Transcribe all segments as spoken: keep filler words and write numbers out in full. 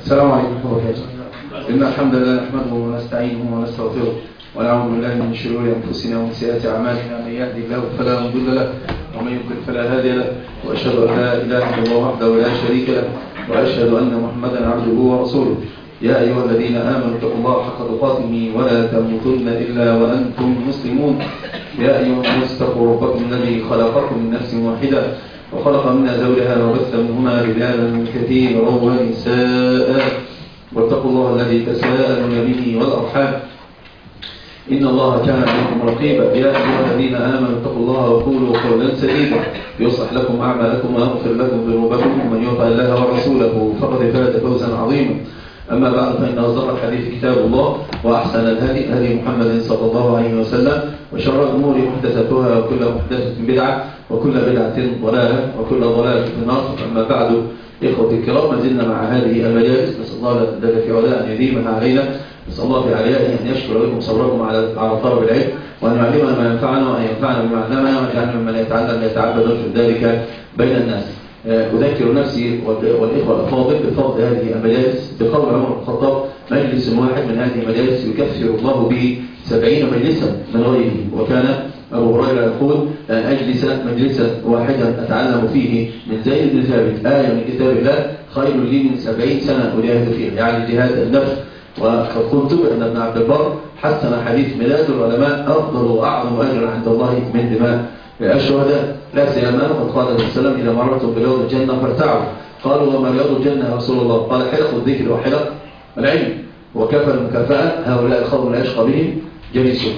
السلام عليكم ورحمة الله وبركاته. إن الحمد لله نحمده ونستعينه ونستغفره ونعوذ بالله من شرور أنفسنا ومن سيئات أعمالنا، من يهدي الله فلا مضل له ومن يضلل فلا هادي له، وأشهد أن لا إله إلا الله وحده لا شريك له، وأشهد أن محمدا عبده ورسوله. يا أيها الذين آمنوا اتقوا الله حق تقاته ولا تموتن إلا وأنتم مسلمون. يا أيها الناس اتقوا ربكم الذي خلقكم من نفس واحدة وخلق منها زوجها وبث منهما رجالا كثيرا ونساء، واتقوا الله الذي تساءلون به والأرحام إن الله كان عليكم رقيبا. يا أيها الذين آمنوا اتقوا الله وقولوا قولا سديدا يصلح لكم أعمالكم ويغفر لكم ذنوبكم، ومن يطع الله ورسوله فقد فاز فوزا عظيما. أما بعد، فإن أصدق الحديث كتاب الله، وأحسن الهدي هدي محمد صلى الله عليه وسلم، وشر الأمور محدثاتها، وكل محدثة بدعة، وكل بدعة ضلالة، وكل ضلالة في النار. أما بعد، إخوتي الكرام، ما زلنا مع هذه المجالس، نسأل الله جل في علاه أن يديمها علينا، نسأل الله في عليائه أن يشكر لكم صبركم على على طلب العلم، وأن يعلمنا ما ينفعنا، وأن ينفعنا بما علمنا، وأن يجعلنا ممن يتعلم يتعبد ويرشد ذلك بين الناس. أذكر نفسي والإخوة الأفاضل بفضل هذه المجالس بقول عمر بن الخطاب: مجلس واحد من هذه المجالس يكفر الله به سبعين مجلسا من غيره. وكان أبو هريرة يقول: أن أجلس مجلسا واحدا أتعلم فيه من زيد بن ثابت آية من كتاب الله خير لي من سبعين سنة أجاهد فيها، يعني جهاد النفس. وقد قلت بأن ابن عبد البر حسن حديث ميلاد العلماء أفضل وأعظم أجرا عند الله من دماء الشهداء، لا سيما وقد قال عليه السلام: إذا مررتم برياض الجنة فارتعوا. قالوا: وما رياض الجنة يا رسول الله؟ قال: حلق الذكر وحلق العلم، وكفى المكافأة هؤلاء القوم لا يشقى بهم جليسهم.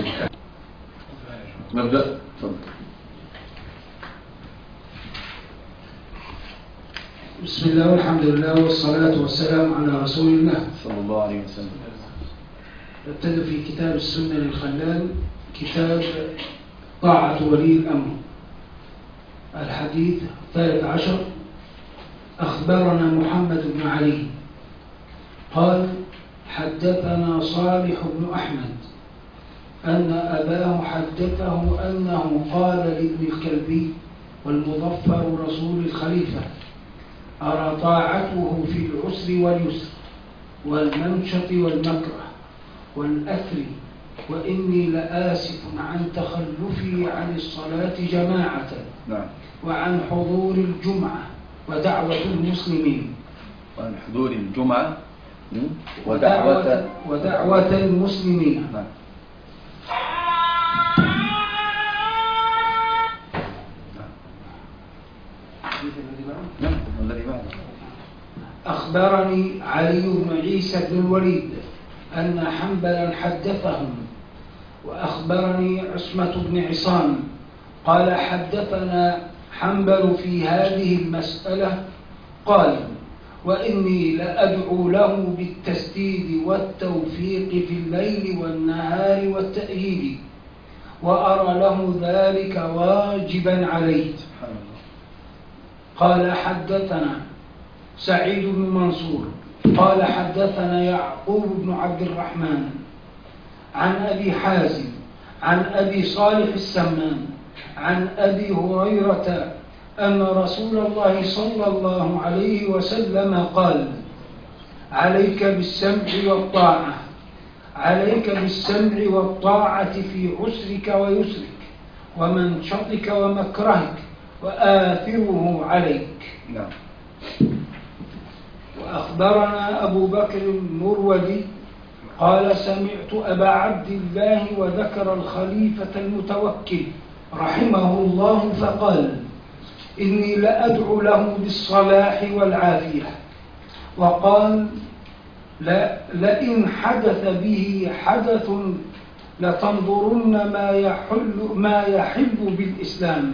نبدأ. بسم الله والحمد لله والصلاة والسلام على رسول الله صلى الله عليه وسلم. نبتدئ في كتاب السنة للخلال، كتاب طاعة ولي الأمر. الحديث الثالث عشر: أخبرنا محمد بن علي قال: حدثنا صالح بن أحمد أن أباه حدثه أنه قال لابن الكلبي والمظفر رسول الخليفة: أرى طاعته في العسر واليسر والمنشط والمكره والأثر، وإني لآسف عن تخلفي عن الصلاة جماعة نعم. وعن حضور الجمعة ودعوة المسلمين وعن حضور الجمعة ودعوة, ودعوة المسلمين. نعم. أخبرني علي بن عيسى بن الوليد أن حنبلا حدثهم، وأخبرني عصمة بن عصام قال: حدثنا حنبل في هذه المسألة قال: وإني لأدعو له بالتسديد والتوفيق في الليل والنهار والتأييد، وأرى له ذلك واجبا عليه. قال: حدثنا سعيد بن منصور قال: حدثنا يعقوب بن عبد الرحمن عن أبي حازم عن أبي صالح السمان عن أبي هريرة أن رسول الله صلى الله عليه وسلم قال: عليك بالسمع والطاعة عليك بالسمع والطاعة في عسرك ويسرك ومنشطك ومكرهك وآثره عليك. نعم. وأخبرنا أبو بكر المروذي قال: سمعت أبا عبد الله وذكر الخليفة المتوكل رحمه الله فقال: إني لأدعو له بالصلاح والعافية. وقال: لئن حدث به حدث لتنظرن ما يحل, ما يحل بالإسلام.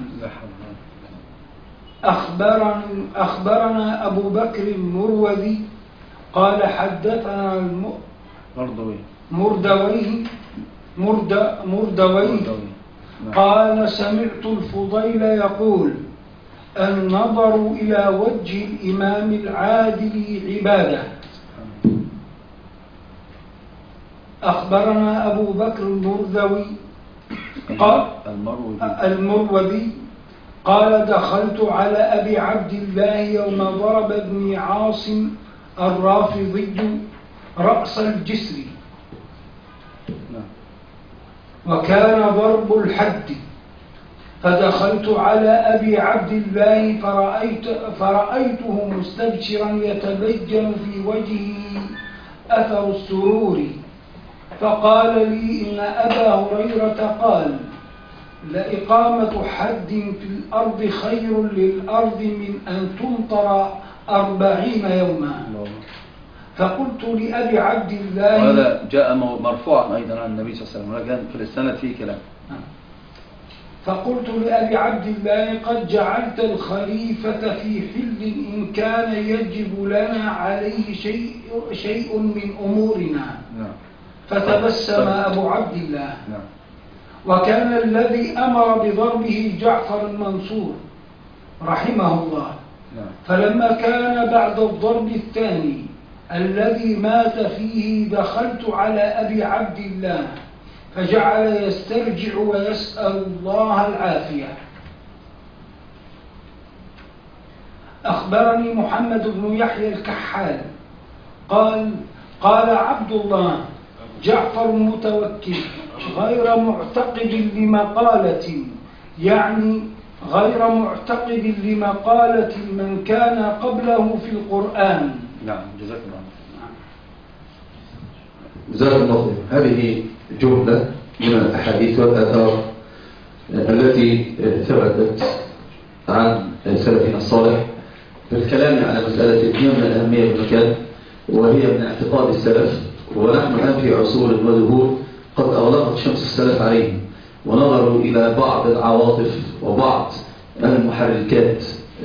أخبرنا, أخبرنا أبو بكر المروذي قال: حدثنا المردوي مردوي مرد مردوي قال: سمعت الفضيل يقول: النظر إلى وجه الإمام العادل عبادة. أخبرنا أبو بكر المردوي قال المروذي قال: دخلت على أبي عبد الله يوم ضرب ابن عاصم الرافضي رأس الجسر، وكان ضرب الحد. فدخلت على أبي عبد الله فرأيت فرأيته مستبشرا يتبين في وجهه أثر السرور، فقال لي إن أبا هريرة قال: لإقامة حد في الأرض خير للأرض من أن تمطر أربعين يوما. فقلت لأبي عبد الله، وهذا جاء مرفوعا أيضا عن النبي صلى الله عليه وسلم، ولكن في السنة فيه كلام. فقلت لأبي عبد الله: قد جعلت الخليفة في حل إن كان يجب لنا عليه شيء, شيء من أمورنا. فتبسم أبو عبد الله. وكان الذي أمر بضربه جعفر المنصور رحمه الله. فلما كان بعد الضرب الثاني الذي مات فيه دخلت على أبي عبد الله فجعل يسترجع ويسأل الله العافية. أخبرني محمد بن يحيى الكحال قال: قال عبد الله: جعفر متوكل غير معتقد لمقالة، يعني غير معتقد لمقالة من كان قبله في القرآن. نعم، جزاك الله. جزاك الله خير. هذه جملة من الأحاديث والآثار التي ثبتت عن سلفنا الصالح في الكلام على مسألة من الأهمية بالمكان، وهي من اعتقاد السلف. ونحن الآن في عصور ودهور قد أغلقت شمس السلف عليهم، ونظروا إلى بعض العواطف وبعض المحركات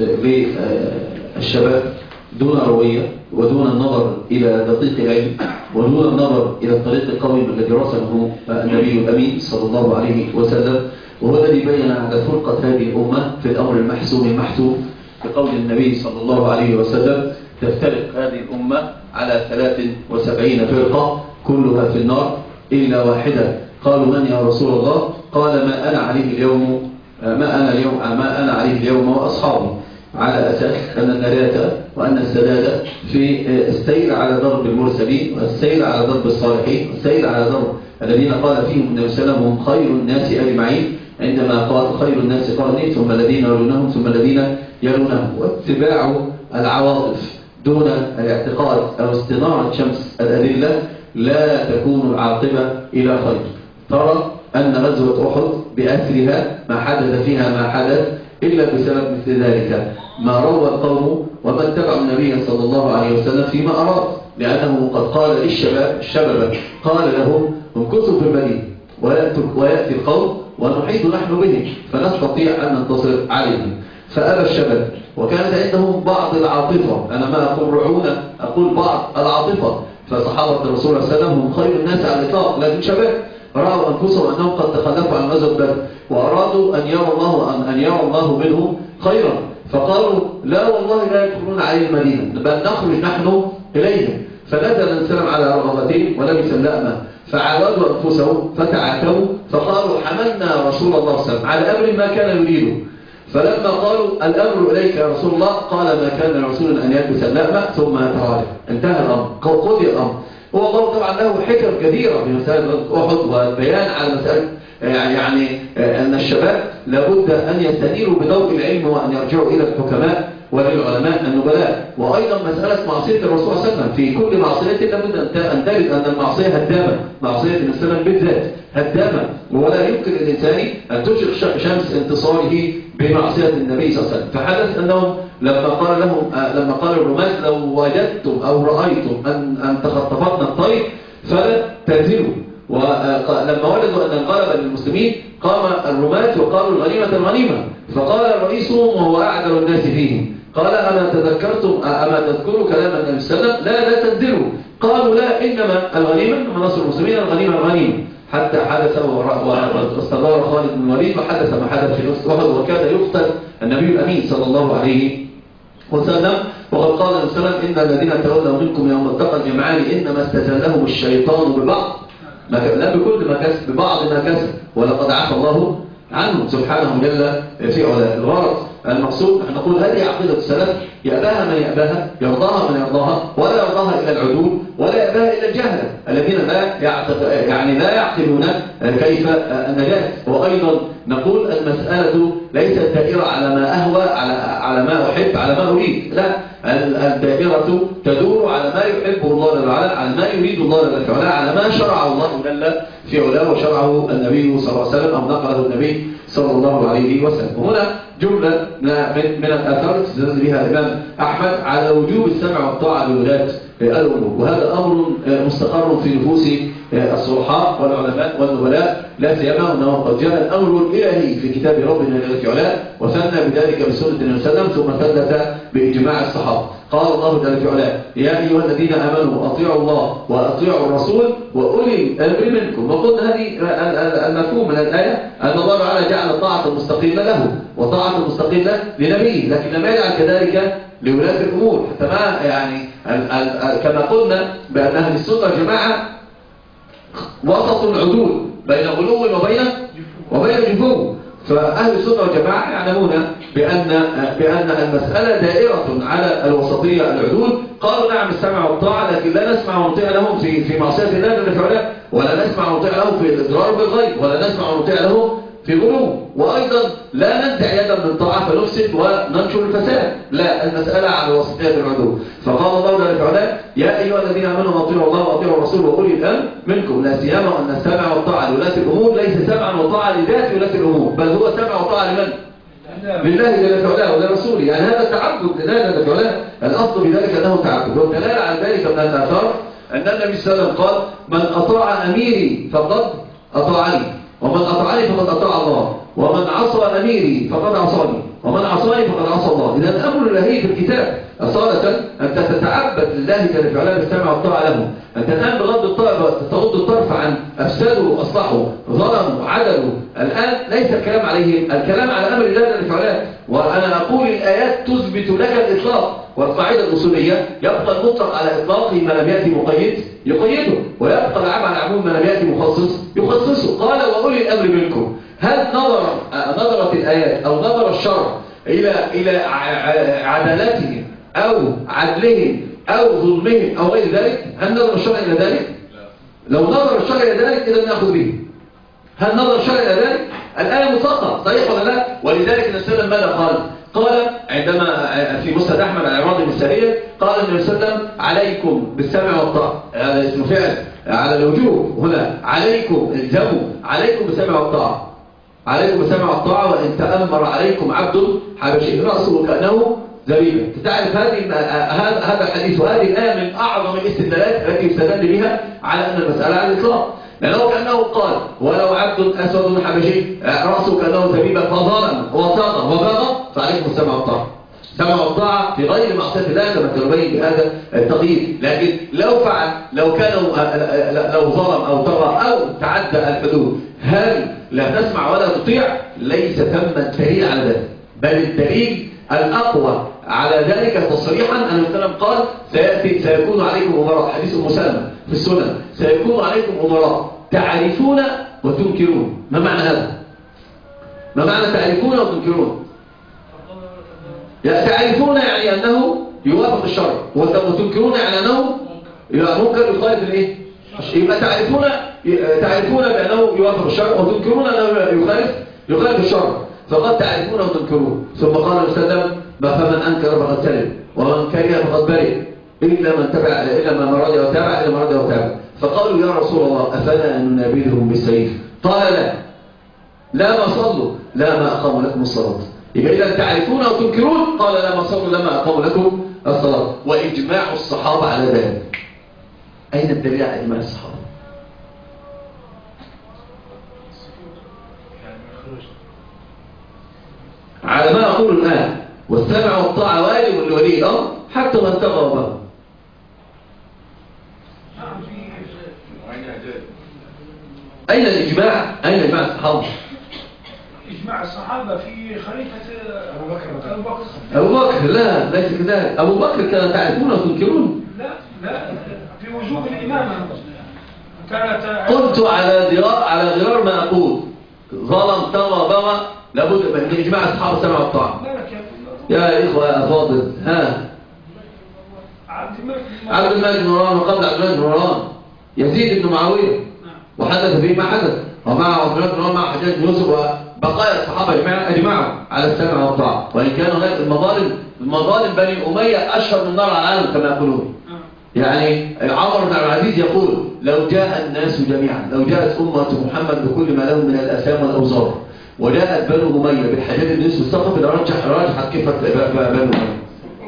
للشباب دون روية، ودون النظر إلى دقيق العلم، ودون النظر إلى الطريق القويم الذي رسمه النبي الأمين صلى الله عليه وسلم، وهو الذي بين على فرقة هذه الأمة في الأمر المحسوم المحتوم بقول النبي صلى الله عليه وسلم: تفترق هذه الأمة على ثلاث وسبعين فرقة كلها في النار إلا واحدة. قالوا: من يا رسول الله؟ قال: ما أنا عليه اليوم ما أنا اليوم ما أنا عليه اليوم وأصحابي، على أساس أن النجاة وأن السداد في السير على ضرب المرسلين، والسير على ضرب الصالحين، والسير على ضرب الذين قال فيهم النبي صلى الله عليه وسلم: هم خير الناس أجمعين، عندما قال: خير الناس قرني ثم الذين يلونهم ثم الذين يلونهم. واتباع العواطف دون الاعتقاد أو استنارة شمس الأدلة لا تكون العاقبة إلى خير. ترى أن غزوة أحد بأسرها ما حدث فيها ما حدث إلا بسبب مثل ذلك، ما روى القوم ومن اتبعوا النبي صلى الله عليه وسلم فيما أراد، لأنه قد قال للشباب الشباب قال لهم: امكثوا في المدينة ويأتي القوم ونحيط نحن بهم فنستطيع أن ننتصر عليهم. فأبى الشباب، وكانت عندهم بعض العاطفة، أنا ما أقول رعونة، أقول بعض العاطفة. فصحابة الرسول صلى الله عليه وسلم هم خير الناس على الإطلاق، لكن شباب رأوا أنفسهم أنهم قد تخلفوا عن غزوة بدر، وأرادوا أن يروا الله أن, أن يروا الله منهم خيرا، فقالوا: لا والله لا يدخلون عليه المدينة، بل نخرج نحن إليهم. فنزل السلام على رغبتهم ولبس اللأمة، فعاودوا أنفسهم فتعاتوا فقالوا: حملنا رسول الله صلى الله عليه وسلم على أمر ما كان يريده. فلما قالوا: الأمر إليك يا رسول الله، قال: ما كان رسول أن يلبس اللأمة ثم يتراجع. انتهى الأمر، قضي الأمر. هو الله طبعا له حكم كثيرة في مسألة أحد، والبيان على مسألة يعني أن الشباب لابد أن يستنيروا بضوء العلم، وأن يرجعوا إلى الحكماء وللعلماء النبلاء. وأيضا مسألة معصية الرسول صلى الله عليه وسلم، في كل معصية لابد أن تجد أن المعصية هدامة، معصية النبي صلى الله عليه وسلم بالذات هدامة، ولا يمكن للإنسان أن تشرق شمس انتصاره بمعصية النبي صلى الله عليه وسلم. فحدث أنهم لما قال لهم لما قال الرماة: لو وجدتم أو رأيتم أن أن تخطفتنا الطير فلا تنزلوا. ولما وجدوا أن الغلبة للمسلمين قام الرماة وقالوا: الغنيمة الغنيمة. فقال رئيسهم وهو أعدل الناس فيهم: قال: أما تذكرتم أما تذكروا كلام النبي صلى الله عليه وسلم؟ لا لا تنزلوا. قالوا: لا، إنما الغنيمة من نصر المسلمين، الغنيمة الغنيمة. حتى حدث واستدار خالد بن الوليد، وحدث ما حدث في أحد، وكاد يقتل النبي الأمين صلى الله عليه وسلم. وقد قال النبي صلى الله عليه وسلم: إن الذين تولوا منكم يوم التقى الجمعان إنما استزلهم الشيطان ببعض، لا بكل ما كسب، ببعض ما كسب، ولقد عفى الله عنه سبحانه جل في علاه. الغرض المقصود نحن نقول هذه عقيدة السلف، يأباها من يأباها، يرضاها من يرضاها، ولا يرضاها إلا العدول، ولا يأباها إلا الجهلة الذين لا يعني لا يعقلون كيف النجاة. وأيضا نقول المسألة ليست دائرة على ما أهوى، على على ما أحب، على ما أريد، لا، الدائرة تدور على ما يحبه الله جل وعلا، على ما يريد الله جل وعلا، على ما شرعه الله جل في علاه وشرعه النبي صلى الله عليه وسلم أو نقله النبي صلى الله عليه وسلم. وهنا جملة من من الآثار استدل بها الإمام أحمد على وجوب السمع والطاعة لولاة الأمور، وهذا أمر مستقر في نفوس الصلحاء والعلماء والنبلاء، لا سيما أنه قد جاء الأمر الإلهي في كتاب ربنا جل في علاه، وثنى بذلك بسنة النبي صلى الله عليه وسلم، ثم ثلث بإجماع الصحابة. قال الله جل في علاه: يا أيها الذين آمنوا أطيعوا الله وأطيعوا الرسول وأولي الأمر منكم. وقلنا هذه المفهوم من الآية أن الله تعالى جعل الطاعة المستقلة له وطاعة المستقلة لنبيه، لكن لم يجعل كذلك لولاة الأمور، حتى ما يعني كما قلنا بأن أهل السنة والجماعة وسط العدول بين غلو وبين وبين جفو. فأهل السنة والجماعة يعلمون بأن بأن المسألة دائرة على الوسطية العدول. قالوا نعم السمع والطاعة، لكن لا نسمع ونطيع لهم في في معصية الله جل وعلا، ولا نسمع ونطيع لهم في الإضرار بالغيب، ولا نسمع ونطيع لهم في غلو، وأيضا لا ننتع يدا من طاعة فنفسد وننشر الفساد، لا، المسألة على وسطية العدول. فقال الله جل وعلا: يا أيها الذين آمنوا أطيعوا الله وأطيعوا الرسول وأولي الأمر منكم، لا سيما أن السمع والطاعة لولاة الأمور ليس سمعا وطاعة لذات ولاة الأمور، بل هو سمع وطاعة لمن؟ لله جل وعلا ولرسوله. يعني هذا تعبد لله جل وعلا، الأصل بذلك أنه تعبد. والدلالة على ذلك من الآثار أن النبي صلى الله عليه وسلم قال: من أطاع أميري فقد أطاعني، ومن أطاعني فقد أطاع الله، ومن عصى أميري فقد عصاني، ومن عصاني فقد عصى الله. إذا الأمر الإلهي في الكتاب أصالة أنت تتعبد لله جل وعلا بالسمع والطاعة له، أنت الآن بغض الطرف تغض الطرف عن أفسدوا أصلحوا ظلموا عدلوا، الآن ليس الكلام عليهم، الكلام على أمر الله جل وعلا. وأنا أقول الآيات تثبت لك الإطلاق، والقاعدة الأصولية يبقى المطلق على إطلاقه ما لم يأتي مقيد يقيده، ويبقى العام على عموم ما لم يأتي مخصص يخصصه. قال: وأولي الأمر منكم. هل نظر نظرت الآيات أو نظر الشرع إلى إلى عدالتهم أو عدلهم أو ظلمهم أو غير ذلك؟ هل نظر الشرع إلى ذلك؟ لو نظر الشرع إلى ذلك إذا نأخذ به. هل نظر الشرع إلى ذلك؟ الآية مطلقة، صحيح ولا لا؟ ولذلك النبي ماذا قال؟ قال عندما في مسند أحمد على عماد بن سرية قال النبي صلى الله عليه وسلم: عليكم بالسمع والطاعة. هذا اسم فعل على الوجوب، هنا عليكم الزموا، عليكم بالسمع والطاعة، عليكم بالسمع والطاعة، وإن تأمر عليكم عبد حبشي رأسه كأنه زبيبة. تعرف هذه هذا الحديث وهذه الآية من أعظم الاستدلالات التي يستدل بها على أن المسألة على الإطلاق، لأنه كأنه قال: ولو عبد أسود حبشي رأسه كأنه زبيبة فظلم وساق وبغى فعليكم السمع والطاعة. السمع والطاعة في غير معصية الله كما تبين بهذا التقييد. لكن لو فعل لو كانوا لو ظلم أو طغى أو تعدى الحدود، هل لا تسمع ولا تطيع؟ ليس ثم الدليل على ذلك، بل الدليل الأقوى على ذلك تصريحا أن السلام قال: سيأتي سيكون عليكم أمراء، حديث أم سلمة في السنن، سيكون عليكم أمراء تعرفون وتنكرون. ما معنى هذا؟ ما معنى تعرفون وتنكرون؟ تعرفون يعني أنه يوافق الشرع، وتنكرون يعني أنه منكر يخالف الايه؟ يبقى تعرفون تعرفون بأنه يوافق الشرع، وتنكرون أنه يخالف يخالف الشرع. فقد تعرفون وتنكرون. ثم قال النبي صلى الله عليه وسلم: فمن أنكر فقد سلم، ومن كره فقد برئ، إلا من تبع إلا من رضي وتابع إلا من رضي وتابع. فقالوا: يا رسول الله أفلا ننابذهم بالسيف؟ قال: لا لا ما صلوا لا ما أقاموا لكم الصلاة. يبقى إذا تعرفون وتنكرون، قال: لا ما صلوا لا ما أقاموا لكم الصلاة. وإجماع الصحابة على ذلك. أين الدليل على إجماع الصحابة؟ على ما أقول الآن: والسمع والطاعة واجب لولي الأمر حتى من تغى وبغى. أين الإجماع؟ أين إجماع الصحابة؟ إجماع الصحابة في خليفة أبو بكر. أبو بكر أبو بكر لا ليس كذلك. أبو بكر كان تعرفون وتنكرون. لا لا في وجوب الإمامة كانت. قلت على غرار على غرار ما أقول: ظلم طغى بغى لابد من إجماع الصحابة السمع والطاعة. لا لكن يا إخوة يا أفاضل، ها عبد الملك بن مروان وقبل عبد الملك بن مروان يزيد بن معاوية وحدث فيه ما حدث، ومع عبد الملك بن مروان مع حجاج بن يوسف وبقايا الصحابة أجمعوا على السمع والطاعة، وإن كان هناك المظالم المظالم بني أمية أشهر من نار على العالم كما يقولون. يعني عمر بن عبد العزيز يقول لو جاء الناس جميعا، لو جاءت أمة محمد بكل ما لهم من الآثام والأوزار وجاءت بنو أمية بالحجاج بن يوسف الثقفي لرجح رجحت كفة بنو أمية،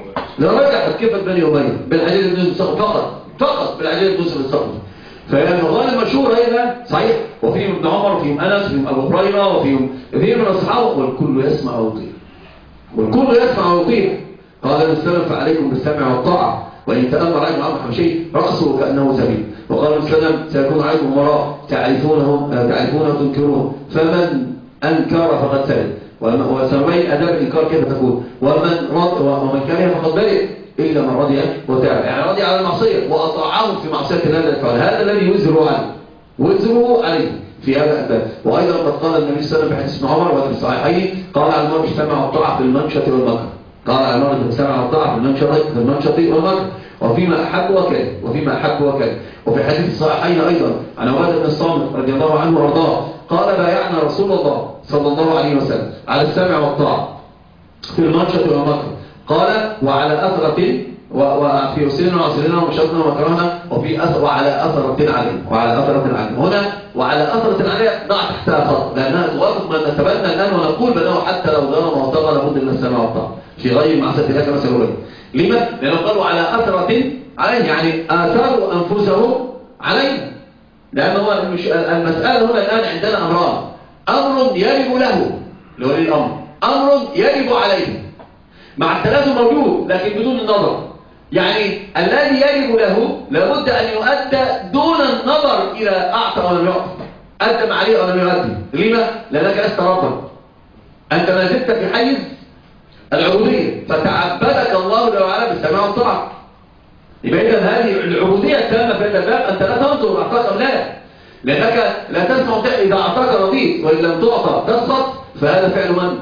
لرجحت كفة بني أمية بالحجاج بن يوسف الثقفي فقط فقط بالحجاج بن يوسف الثقفي. فهي المظالم مشهورة هنا صحيح، وفيهم ابن عمر وفيهم أنس وفيهم أبو هريرة وفيهم كثير من الصحابة، والكل يسمع ويطيع والكل يسمع ويطيع. قال السلام فعليكم بالسمع والطاعة وإن تأمر عليكم أمر حبشي رأسه كأنه زبيب. وقال السلام سيكون عليكم وراء تعرفونهم تعرفونه وتنكرون فمن أنكر فقد سلم. وسمي أداب الإنكار كيف تكون؟ ومن رضي ومن كره فقد برئ إلا من رضي وتاب، يعني رضي على المعصية وأطاعهم في معصية الله الفعل، هذا الذي يزر عليه وزره عليه في هذا الباب. وأيضا قد قال النبي صلى الله عليه وسلم بحديث ابن عمر وفي الصحيحين قال على المرء اجتمع الطاعة في المنشط والمكر، قال على المرء اجتمع الطاعة في المنشط في المنشط والمكر وفيما أحب وكره وفيما أحب وكره. وفي حديث الصحيحين أيضا عن عبادة بن الصامت رضي الله عنه وارضاه قال بايعنا رسول الله صلى الله عليه وسلم على السمع والطاعة في المنشط والمكر، قال وعلى أثرة وفي أسرنا وعسرنا ومشاطنا ومكرهنا وفي أثر وعلى أثرة عليه وعلى أثرة عليه. هنا وعلى أثرة عليه ضع تحتها خط لأنها توافق ما نتبنى الآن ونقول بأنه حتى لو ظلم وطغى لابد من السمع والطاعة في غير معصية الله كما سنقول. لما؟ لأنه قالوا على أثرة عليه، يعني آثروا أنفسهم علينا، لأنه المسألة هنا الآن عندنا أمران، أمر يجب له لولي الأمر، أمر يجب عليه مع التلازم موجود لكن بدون النظر. يعني الذي يجب له لابد أن يؤدى دون النظر إلى أعطى أو لم يعطى، أدم عليه أو لم يؤدي. لما؟ لأنك لست ربا، أنت ما زلت في حيز العبودية، فتعبدك الله جل وعلا بالسماع والطاعة. يبقى إذا هذه العبودية التامة في هذا الباب، أنت لا تنظر أعطاك أم لا، لأنك لا تسمع إذا أعطاك رضيت وإن لم تعطى تسقط، فهذا فعل من؟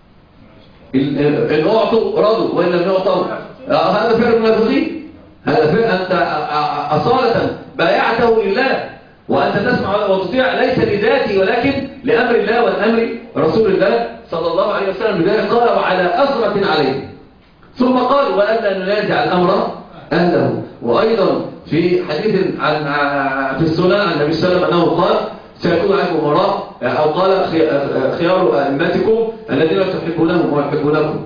إن أعطوا رضوا وإن لم يعطوا هذا فعل المنافقين. هذا فعل أنت أصالة بايعته لله وأنت تسمع وتطيع ليس لذاتي ولكن لأمر الله والأمر رسول الله صلى الله عليه وسلم. لذلك قال وعلى أثرة عليه، ثم قال وألا ننازع الأمر أهله. وأيضا في حديث عن في السنة عن النبي صلى الله عليه وسلم أنه قال سيكون عليكم وراء، أو قال خيار أئمتكم الذين تحبونهم ويحبونكم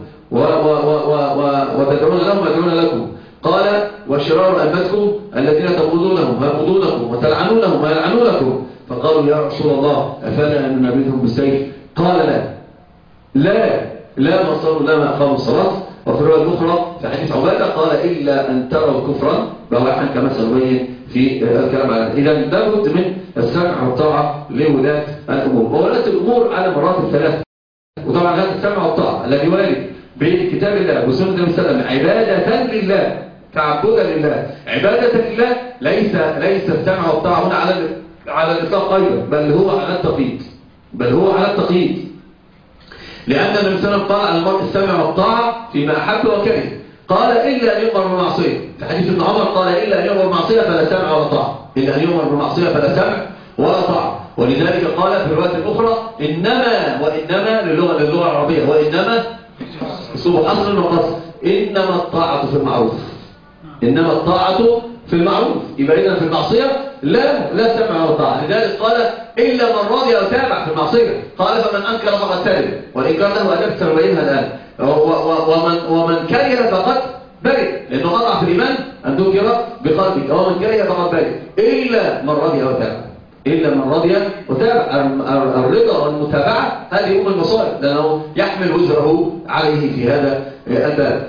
وتدعون لهم ويدعون لكم، قال وشرار أئمتكم الذين تبغضونهم ويبغضونكم وتلعنونهم ويلعنونكم. فقالوا يا رسول الله أفلا أن ننبذهم بالسيف؟ قال لا لا لا ما صاروا لا ما أقاموا الصلاة. وفي الرواية الأخرى في حديث عبادة قال إلا أن تروا كفرا بواحا كما سنبين في الكلام على. إذا لابد من السمع والطاعة لولاة الأمور، وولاة الأمور على مراتب ثلاثة. وطبعا هذا السمع والطاعة الذي وارد بكتاب الله وسنة النبي صلى الله عليه وسلم عبادة لله تعبدا لله عبادة لله، ليس ليس السمع والطاعة هنا على على الإطلاق أيضا، بل هو على التقييد بل هو على التقييد لأن النبي صلى الله عليه وسلم قال على المرء السمع والطاعة فيما أحب وكره، قال إلا أن يؤمر بالمعصية. في حديث ابن عمر قال إلا أن يؤمر بالمعصية فلا سمع ولا طاعة، إلا أن يؤمر بالمعصية فلا سمع ولا طاعة. ولذلك قال في الرواية الأخرى إنما وإنما للغة للغة العربية وإنما أسلوب أصل وقصر، إنما الطاعة في المعروف إنما الطاعة في المعروف. يبقى إذا في المعصية لا لا سمع ولا طاعة. لذلك قال إلا من رضي وتابع في المعصية، قال فمن أنكر فقد سلم، والإنكار له أداب سنبينها الآن. ومن ومن كره فقد برئ، لأنه قطع في الإيمان أن تنكر بقلبك، ومن كره فقد برئ إلا من رضي وتابع إلا من رضي وتابع. الرضا والمتابعة هذه أم المصائب، لأنه يحمل وزره عليه في هذا الباب.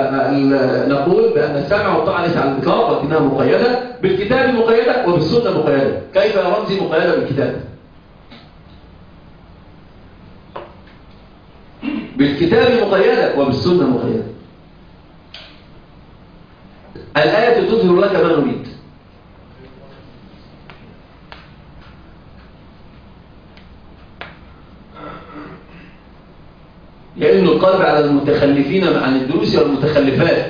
فنقول بأن السمع والطاعة ليس على الإطلاق، ولكنها مقيدة بالكتاب مقيدة وبالسنة مقيدة. كيف يا رمزي مقيدة بالكتاب؟ بالكتاب مقيدة وبالسنة مقيدة. الآية تظهر لك ما نريد. يئن القلب على المتخلفين عن الدروس والمتخلفات.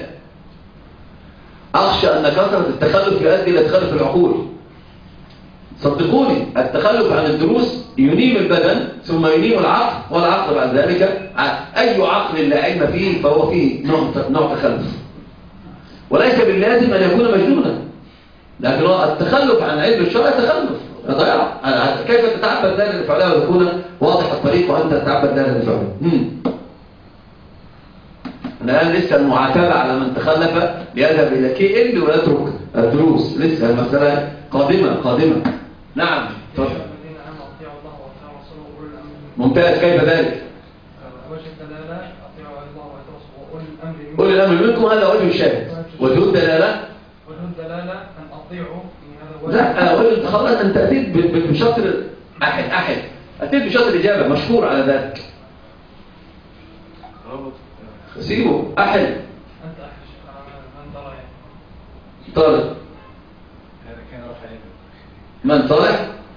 أخشى أن كثرة التخلف يؤدي إلى تخلف العقول. صدقوني التخلف عن الدروس ينيم البدن ثم ينيم العقل، والعقل بعد ذلك أي عقل لا علم فيه فهو فيه نوع تخلف، وليس باللازم أن يكون مجنونا، لكن التخلف عن علم الشرع تخلف ضياع. كيف تتعبد لا لفعلها وتكون واضح الطريق وأنت تتعبد لا لفعلها؟ الآن لسه المعاتبة على من تخلف ليذهب إلى كي إل ويترك الدروس، لسه المسألة قادمة قادمة. نعم ممتاز. كيف ذلك؟ وجه الدلالة أطيعوا الله ورسوله وأولي الأمر منكم. أولي الأمر منكم هذا وجه الشاهد. وجه الدلالة وجه الدلالة أن أطيعوا في هذا لا أنا أقول خلاص أنت أتيت بشطر أحد أحد أتيت بشطر إجابة مشكور على ذلك. سيبه أحد أنت أحد من طلع طالب من طالع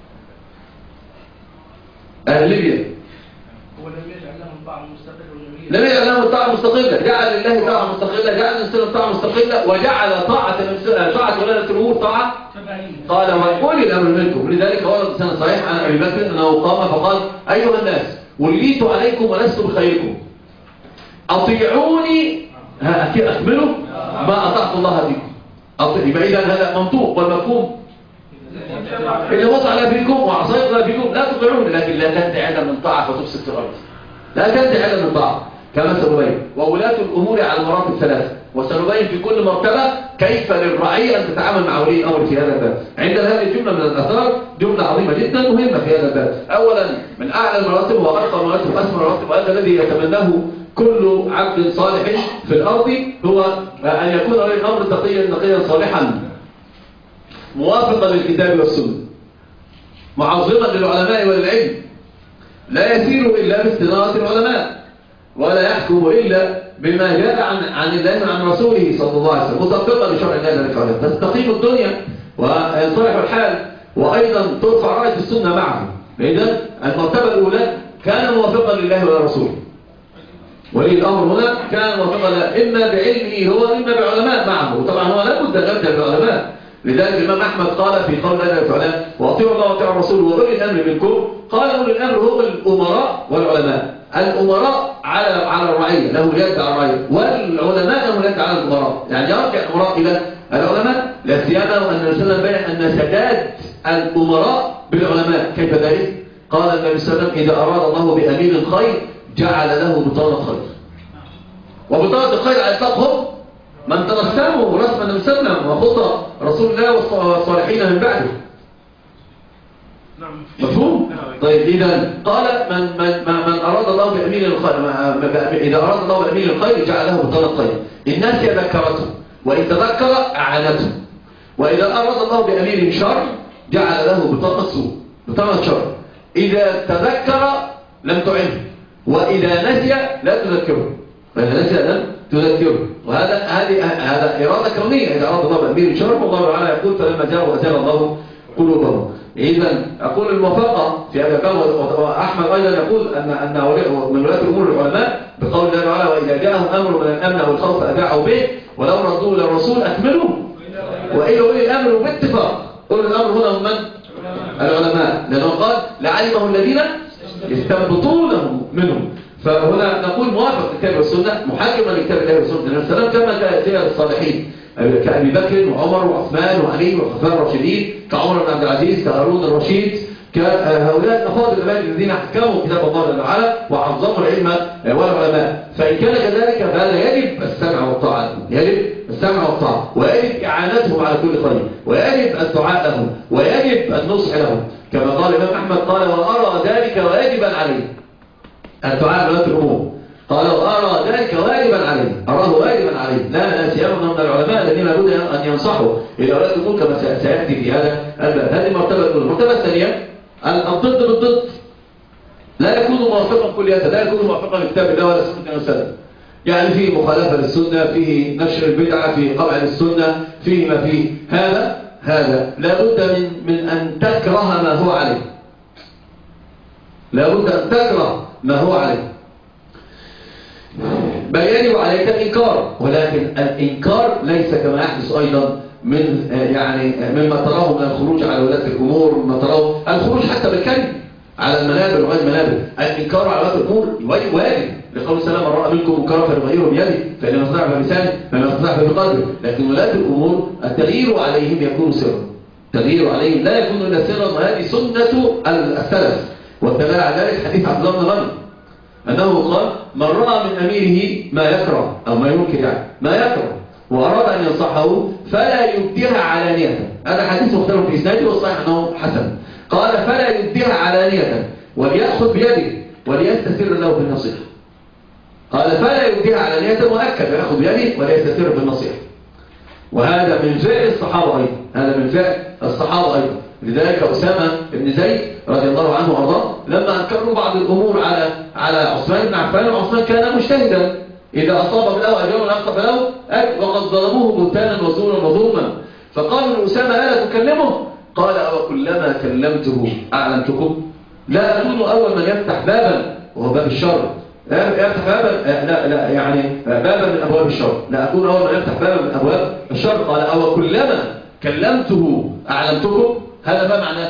أهل ليبيا هو لم يجعل لهم طاعة مستقلة. لم يجعل لهم طاعة مستقلة، جعل لله طاعة مستقلة، جعل الإنسان طاعة مستقلة، وجعل طاعة طاعة ولاية الأمور طاعة. قال وأولي الأمر منكم. لذلك ورد السنة صحيح عن أبي بكر أنه قام فقال أيها الناس وليت عليكم ولست بخيركم أطيعوني أكملوا ما أطعت الله فيكم. يبقى إذا هذا منطوق والمفهوم إذا وضع فيكم وعصيت فيكم لا تطيعون، لكن لا تدعي عدم من طاعة فتفسد في الأرض. لا تدعي عدم من طاعة كما سنبين. وولاة الأمور على المراتب ثلاثة، وسنبين في كل مرتبة كيف للرعية أن تتعامل مع ولي الأمر في هذا الباب. عند هذه الجملة من الأثار جملة عظيمة جدا مهمة في هذا الباب. أولا من أعلى المراتب وأرقى المراتب وأسمى المراتب وهذا الذي يتمناه كل عبد صالح في الأرض هو أن يكون ولي الأمر تقيا نقيا صالحا موافقا للكتاب والسنة معظما للعلماء وللعلم، لا يسير إلا باستنارة العلماء ولا يحكم إلا بما جاء عن عن الله وعن رسوله صلى الله عليه وسلم مطابقا لشرع الله للعلماء، تستقيم الدنيا وينصلح الحال وأيضا ترفع راية السنة معه. إذن المرتبة الأولى كان موافقا لله ولرسوله، ولي الأمر هنا كان موافقا إما بعلمه هو إما بعلماء معه، وطبعا هو لا بد أن يبدأ بعلماء. لذلك الإمام أحمد قال في قول الله تعالى وأطيعوا الله وأطيعوا الرسول وأولي الأمر منكم، قال أولي الأمر هم الأمراء والعلماء. الأمراء على على الرعية له اليد على الرعية، والعلماء له اليد على الأمراء، يعني يرجع الأمراء إلى العلماء. لا سيما وأن الرسول بين أن سداد الأمراء بالعلماء. كيف ذلك؟ قال النبي صلى الله عليه وسلم إذا أراد الله بأمير الخير جعل له بطانة خير، وبطانة الخير على إطلاقهم من ترسموا رسما مسلم وخطى رسول الله والصالحين من بعده. مفهوم؟ طيب إذا قال من من من أراد الله بأمير الخير إذا أراد الله بأمير الخير جعل له بطانة خير، الناس ذكرته وإن تذكر أعانته، وإذا أراد الله بأمير شر جعل له بطانة سوء بطانة شر، إذا تذكر لم تعنه وإذا نسي لا تذكره، فإذا نسي لم تذكره. وهذا هذه هذا إرادة كونية. إذا أراد الله بأمير شر والله تعالى يقول فلما جاءوا أزال الله قلوبهم. إذا أقول الموافقة في هذا الباب. وأحمد أيضا يقول أن أن من ولاة الأمور العلماء بقول الله تعالى وإذا جاءهم أمر من الأمن أو الخوف أذاعوا به ولو ردوا إلى الرسول أكملوا وإلى أولي الأمر باتفاق. أولي الأمر هنا هم من؟ العلماء، لأنه قال لعلمه الذين يستنبطونه منهم. فهنا نقول موافق الكتاب والسنة محكما لكتاب الله والسنة السلام كما كان الصالحين كأبي بكر وعمر وعثمان وعلي والخلفاء الراشدين كعمر بن عبد العزيز كهارون الرشيد كهؤلاء الأفاضل الأمام الذين حكموا كتاب الله تعالى وعظموا العلم والعلماء. فإن كان كذلك فهذا يجب السمع والطاعة، يجب السمع والطاعة ويجب إعانتهم على كل خير ويجب الدعاء لهم ويجب النصح لهم كما قال الإمام أحمد قال وأرى ذلك واجبا عليه الدعاء لولاة الأمور. قال وأرى ذلك واجبا عليه، أراه واجبا عليه لا لا سيما من العلماء الذين لابد أن ينصحوا إلى ولاة الأمور كما سيأتي في هذا الباب. هذه المرتبة الأولى. المرتبة الثانية الضد بالضد لا يكون موافقا كليا، لا يكون موافقا لكتاب الله ولا سنة النبي صلى الله عليه وسلم، يعني فيه مخالفة للسنة، فيه نشر البدعة، فيه قمع للسنة، فيه ما فيه. هذا هذا لابد من من أن تكره ما هو عليه، لابد أن تكره ما هو عليه. بل يجب عليك الإنكار، ولكن الإنكار ليس كما يحدث أيضا من يعني مما تراه من الخروج على ولاة الأمور، مما تراه الخروج حتى بالكلمة على المنابر وغير المنابر. الإنكار على ولاة الأمور واجب، لقول السلام من رأى منكم منكرا فليغيره بيده، فإن لم يستطع فبلسانه، فإن لم يستطع فبقلبه. لكن ولاة الأمور التغيير عليهم يكون سرا، التغيير عليهم لا يكون إلا سرا، وهذه سنة السلف. والدليل على ذلك حديث عبد الله بن غنم أنه قال: من رأى من أميره ما يكره أو ما ينكر يعني ما يكره وأراد أن ينصحه فلا يبديها علانية. هذا حديث مختلف في إسناده والصحيح أنه حسن. قال: فلا يبديها علانية وليأخذ بيده وليستسر له بالنصيحة. قال: فلا يبديها علانية، مؤكد يأخذ بيده وليستسر بالنصيحة. وهذا من فعل الصحابة أيضا، هذا من فعل الصحابة أيضا. لذلك أسامة بن زيد رضي الله عنه وأرضاه لما أنكروا بعض الأمور على على عثمان بن عفان، وعثمان كان مجتهدا، إذا أصاب فله أجر وأخطأ فله أجر، وقد ظلموه بهتانا وزورا وظلما. فقالوا لأسامة: ألا تكلمه؟ قال: أو كلما كلمته أعلمتكم؟ لا أكون أول من يفتح بابا وهو باب الشر، يفتح بابا لا لا يعني بابا من أبواب الشر، لا أكون أول من يفتح بابا من أبواب الشر. قال: أو كلما كلمته أعلمتكم؟ هذا ما معناه؟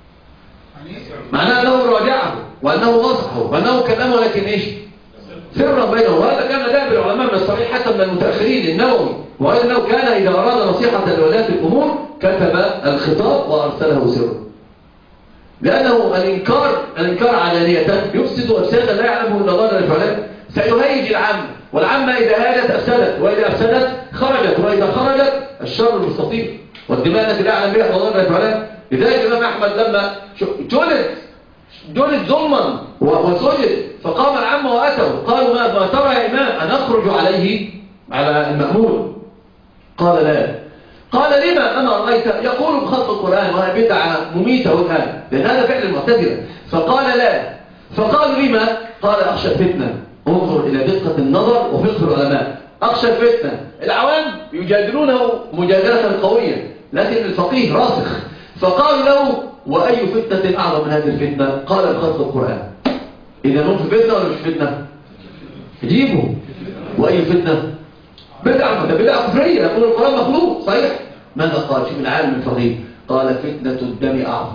معناه أنه راجعه وأنه نصحه وأنه كلمه، ولكن إيش؟ سرا بينه. وهذا كان داب العلماء من الصحيح حتى من المتأخرين. النووي وأنه كان إذا أراد نصيحة لولاة الأمور كتب الخطاب وأرسله سرا، لأنه الإنكار الإنكار علانية يفسد أفسادا لا يعلمه إلا الله جل وعلا. سيهيج العامة، والعامة إذا هاجت أفسدت، وإذا أفسدت خرجت، وإذا خرجت الشر المستطيل والدماء التي لا يعلم بها الله جل وعلا. لذلك الإمام أحمد لما جلد جلد ظلما وسجد فقام العامة وأتوا قالوا: ما ما ترى يا إمام أن أخرج عليه على المأمون؟ قال: لا. قال: لما؟ أنا رأيت يقول بخط القرآن وهي بدعة مميتة والآن، لأن هذا فعل المعتزلة. فقال: لا. فقالوا: لما؟ قال: أخشى الفتنة. انظر إلى دقة النظر وفقه العلماء. أخشى الفتنة. العوام يجادلونه مجادلة قوية، لكن الفقيه راسخ. فقالوا له: وأي فتنة أعظم من هذه الفتنة؟ قال: بخط القرآن. إذا هم في فتنة ولا مش فتنة؟ جيبوا. وأي فتنة؟ بدعة، ده بدعة كفرية، يقول القرآن مخلوق صحيح. ماذا قال؟ شوف العالم الفقيه قال: فتنة الدم أعظم.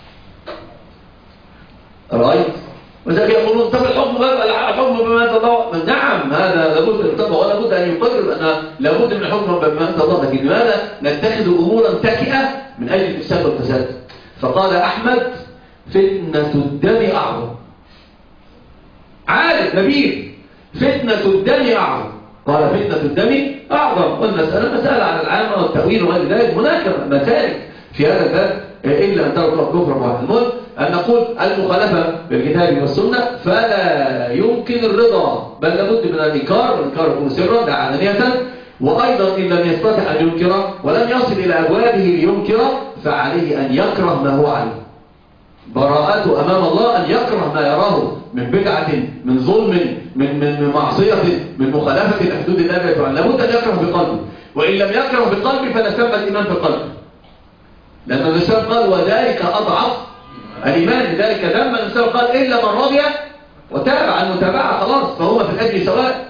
رأيت؟ وذلك يقولون: طب الحكم الحكم بما أنزل الله. نعم، هذا لابد ان يطبق، ولا بد ان يقرر ان لابد من الحكم بما أنزل الله، لكن لماذا نتخذ امورا تكئة من اجل الافساد والفساد؟ فقال احمد: فتنة الدم اعظم. عالم نبيل، فتنة الدم اعظم. قال: فتنة الدم اعظم. والمسألة مسألة على العامة والتأويل وغير ذلك، هناك مسالك في هذا الباب إلا أن ترى كفر واحد. المهم أن نقول المخالفة بالكتاب والسنة فلا يمكن الرضا، بل لابد من الإنكار، والإنكار يكون سرا لا علانية. وأيضا إن لم يستطع أن ينكر ولم يصل إلى أبوابه لينكر فعليه أن يكره ما هو عليه. براءته أمام الله أن يكره ما يراه من بدعة، من ظلم، من من معصية، من مخالفة لحدود الله تعالى. لابد أن يكره بقلبه، وإن لم يكره بقلبه فلا سبب الإيمان في القلب، لأن الإنسان قال: وذلك أضعف الإيمان. لذلك لما الإنسان قال: إلا من رضي وتابع، المتابعة خلاص فهو في الأجر سواء.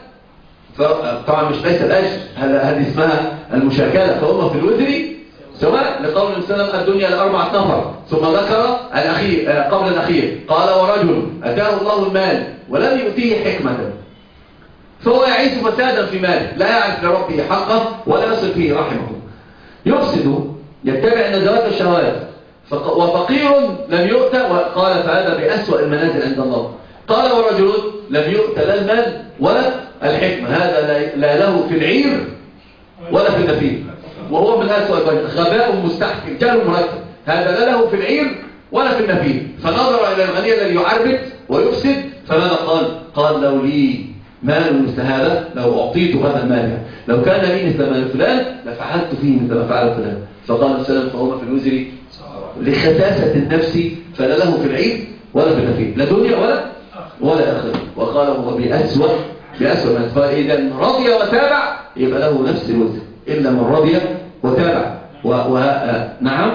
فطبعا مش ليس الأجر، هذه اسمها المشاكلة، فهو في الوزر سواء. لقول الإنسان: الدنيا لأربعة نفر، ثم ذكر الأخير قبل الأخير قال: ورجل أتاه الله المال ولم يؤتيه حكمة فهو يعيش فسادا في ماله، لا يعرف لربه حقه ولا يصل فيه رحمه، يفسد، يتبع نزوات الشهوات. وفقير لم يؤت، وقال: فهذا بأسوأ المنازل عند الله. قال: ورجل لم يؤت لا المال ولا الحكمة، هذا لا له في العير ولا في النفير، وهو من أسوأ البشر. غباء مستحكم، جهل مرتب، هذا لا له في العير ولا في النفير. فنظر إلى الغني الذي يعربت ويفسد، فماذا قال؟ قال: لو لي مال مثل هذا لو أعطيت هذا المال، لو كان لي مثل مال فلان لفعلت فيه مثل ما فعل فلان. فقال السلام: فهو في الوزر لخساسة النفس، فلا له في العيد ولا في النفير، لا دنيا ولا ولا آخرة. وقال: هو بأسوأ بأسوأ من. فإذا رضي وتابع يبقى له نفس الوزر، إلا من رضي وتابع. ونعم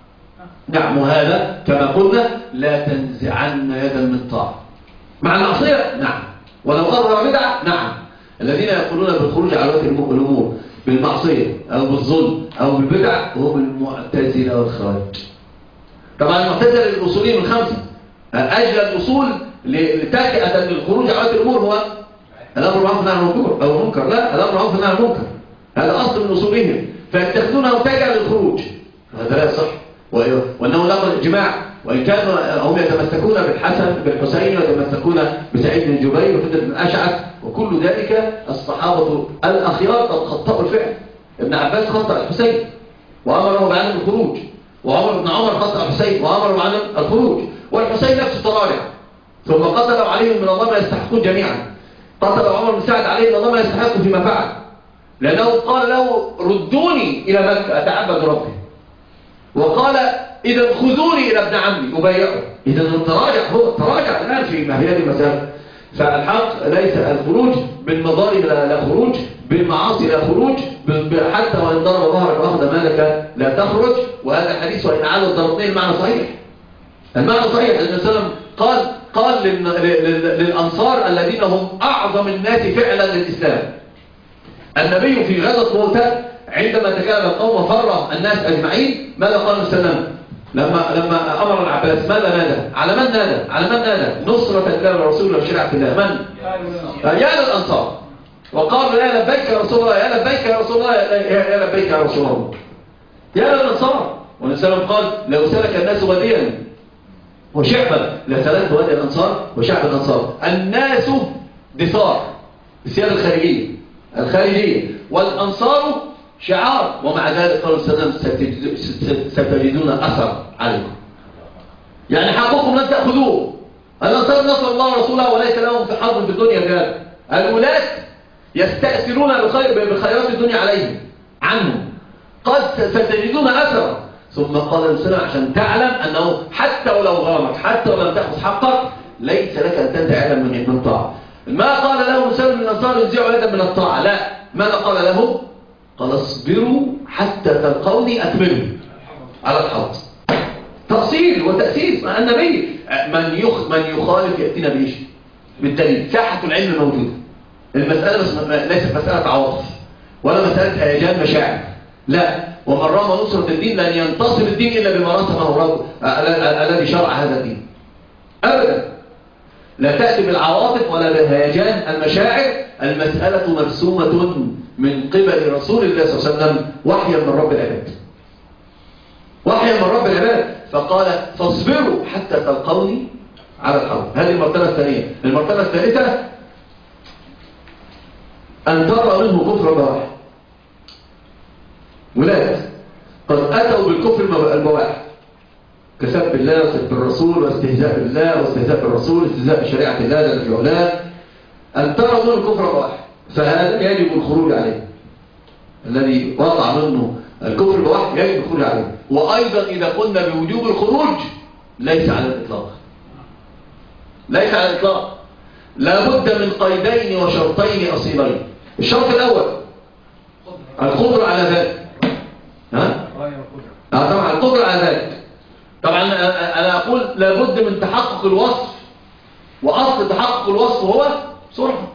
نعم وهذا كما قلنا: لا تنزعن يدا من طاعة مع المعصية. نعم، ولو أظهر بدعة نعم. الذين يقولون بالخروج على وجه الأمور بالمعصية أو بالظلم أو بالبدع هم المعتزلة والخوارج. طبعا المعتزلة الأصوليين الخمسة أجل الأصول لتهيئة للخروج على وجه الأمور هو الأمر بالمعروف والنهي عن المنكر أو المنكر، لا، الأمر بالمعروف والنهي عن المنكر هذا أصل من أصولهم، فيتخذونه تاجا للخروج، هذا لا يصح. وأنه الأمر الإجماع، وإن كانوا هم يتمسكون بالحسن بالحسين ويتمسكون بسعيد بن جبير وفتح بن أشعث وكل ذلك الصحابة الأخيار قد خطأوا الفعل. ابن عباس خطأ الحسين وأمره بعدم الخروج، وعمر بن عمر خطأ الحسين وأمره بعدم الخروج، والحسين نفسه تراجع ثم قتلوا عليهم من الله ما يستحقون جميعا. قتل عمر بن سعد عليه من الله ما يستحق فيما فعل، لأنه قال له ردوني إلى مكة أتعبد ربي، وقال إذا خذوني إلى ابن عمي أبايعه. إذا تراجع، هو تراجع الآن في هذه المسألة. فالحق ليس الخروج بالمظالم لا خروج، بالمعاصي لا خروج، حتى وإن ضرب ظهرك وأخذ مالك لا تخرج. وهذا الحديث وإن عاد الضربتين المعنى صحيح، المعنى صحيح. النبي صلى الله عليه وسلم قال قال للأنصار الذين هم أعظم الناس فعلا للإسلام. النبي في غزوة مؤتة عندما تكلم القوم وفر الناس أجمعين ماذا قال النبي صلى الله عليه وسلم؟ لما لما أمر العباس ماذا نادى؟ على من نادى؟ على من نادى؟ نصرة الله ورسوله وشريعة الله. من؟ يا للأنصار. وقالوا يا لبيك يا رسول الله، يا لبيك يا رسول الله، يا لبيك يا رسول الله، يا للأنصار. والنبي صلى الله عليه وسلم قال لو سلك الناس واديا وشعبا لسلكت وادي الأنصار وشعب الأنصار. الناس دثار السيادة الخارجية الخارجية والأنصار شعار. ومع ذلك قال صلى الله عليه وسلم ستجدون أثر عليكم، يعني حقكم لن تأخذوه. الأنصار نصر الله ورسوله وليس لهم في حظ في الدنيا بهذا. الولاة يستأثرون بخيرات الدنيا عليهم عنهم، قال ستجدون أثر. ثم قال الرسول عشان تعلم أنه حتى ولو غامت حتى ولم تأخذ حقك ليس لك أن تنتهي علم من من الطاعة. ما قال له مسلم من الأنصار ينزعوا يدا من الطاعة، لا، ماذا قال له؟ قال اصبروا حتى تلقوني أكملوا على الحوض. تفصيل وتأسيس. النبي من يخ من يخالف يأتينا بإيش؟ بالدليل. ساحة العلم موجودة. المسألة بس ليست مسألة عواطف ولا مسألة هيجان مشاعر، لا. ومن رام نصرة الدين لن ينتصر الدين إلا بما رسمه الرب الذي شرع هذا الدين أبدا. لا تأتي بالعواطف ولا بالهيجان المشاعر. المسألة مرسومة من قبل رسول الله صلى الله عليه وسلم وحيا من رب العباد، وحيا من رب العباد. فقال فاصبروا حتى تلقوني على الحوض. هذه المرتبة الثانية. المرتبة الثالثة أن ترى منه كفر بواح. ولاد قد أتوا بالكفر البواح كسب الله وسب الرسول واستهزاء بالله واستهزاء بالرسول استهزاء بشريعة الله جل في علاه. أن ترى منه الكفر بواح، فهذا يجب الخروج عليه. الذي وقع منه الكفر بواح يجب الخروج عليه. وأيضا إذا قلنا بوجوب الخروج ليس على الإطلاق، ليس على الإطلاق. لابد من قيدين وشرطين أصيلين. الشرط الأول القدرة على ذلك. ها؟ آه طبعا القدرة على ذلك. طبعا أنا أقول لابد من تحقق الوصف، وأصل تحقق الوصف هو سرعة.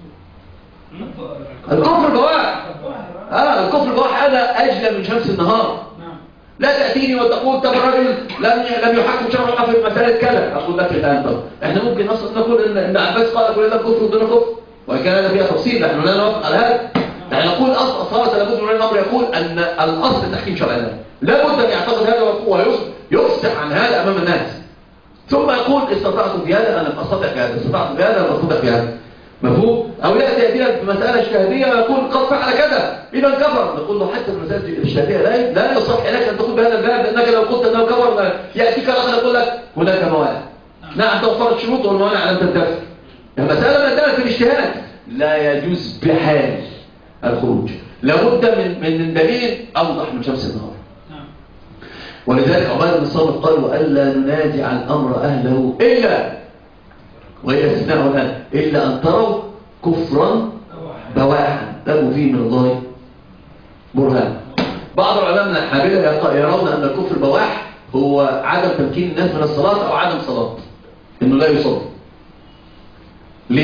الكفر بواح. آه الكفر بواح هذا أجل من شمس النهار. لا تأتيني وتقول طب الرجل لم لم يحكم شرع الله في مسألة كذا. أقول لك الآن طب إحنا ممكن نقول إن إن عباس قال كل هذا كفر ودون كفر، وإن كان هذا فيها تفصيل نحن لا نوافق على هذا. نحن نقول أصل أصالة لابد من الأمر يقول أن الأصل تحكيم شرع الله، لابد أن يعتقد هذا ويفسح عن هذا أمام الناس، ثم يقول استطعت في هذا أنا أستطيع في هذا، استطعت في هذا أنا أستطيع في هذا. مفهوم؟ أو يأتي يأتينا بمسألة اجتهادية ويقول قد فعل كذا إذا كفر. نقول له حتى المسألة الاجتهادية لا لا يصح لك أن تقول بهذا الباب، لأنك لو قلت أنه كفر يأتيك الآخر يقول لك هناك موانع. نعم توفرت شروط والموانع لم تنتفي. المسألة مسألة في الاجتهاد لا يجوز بحال الخروج، لابد من من دليل أوضح من شمس النهار. ولذلك عبادة بن الصامت قال وألا ننازع الأمر أهله إلا، وهي استثناء الآن، إلا أن تروا كفرا بواحا له فيه من الله برهان. بعض العلماء من الحنابلة يرون أن الكفر بواح هو عدم تمكين الناس من الصلاة أو عدم صلاة، إنه لا يصلي. ليش؟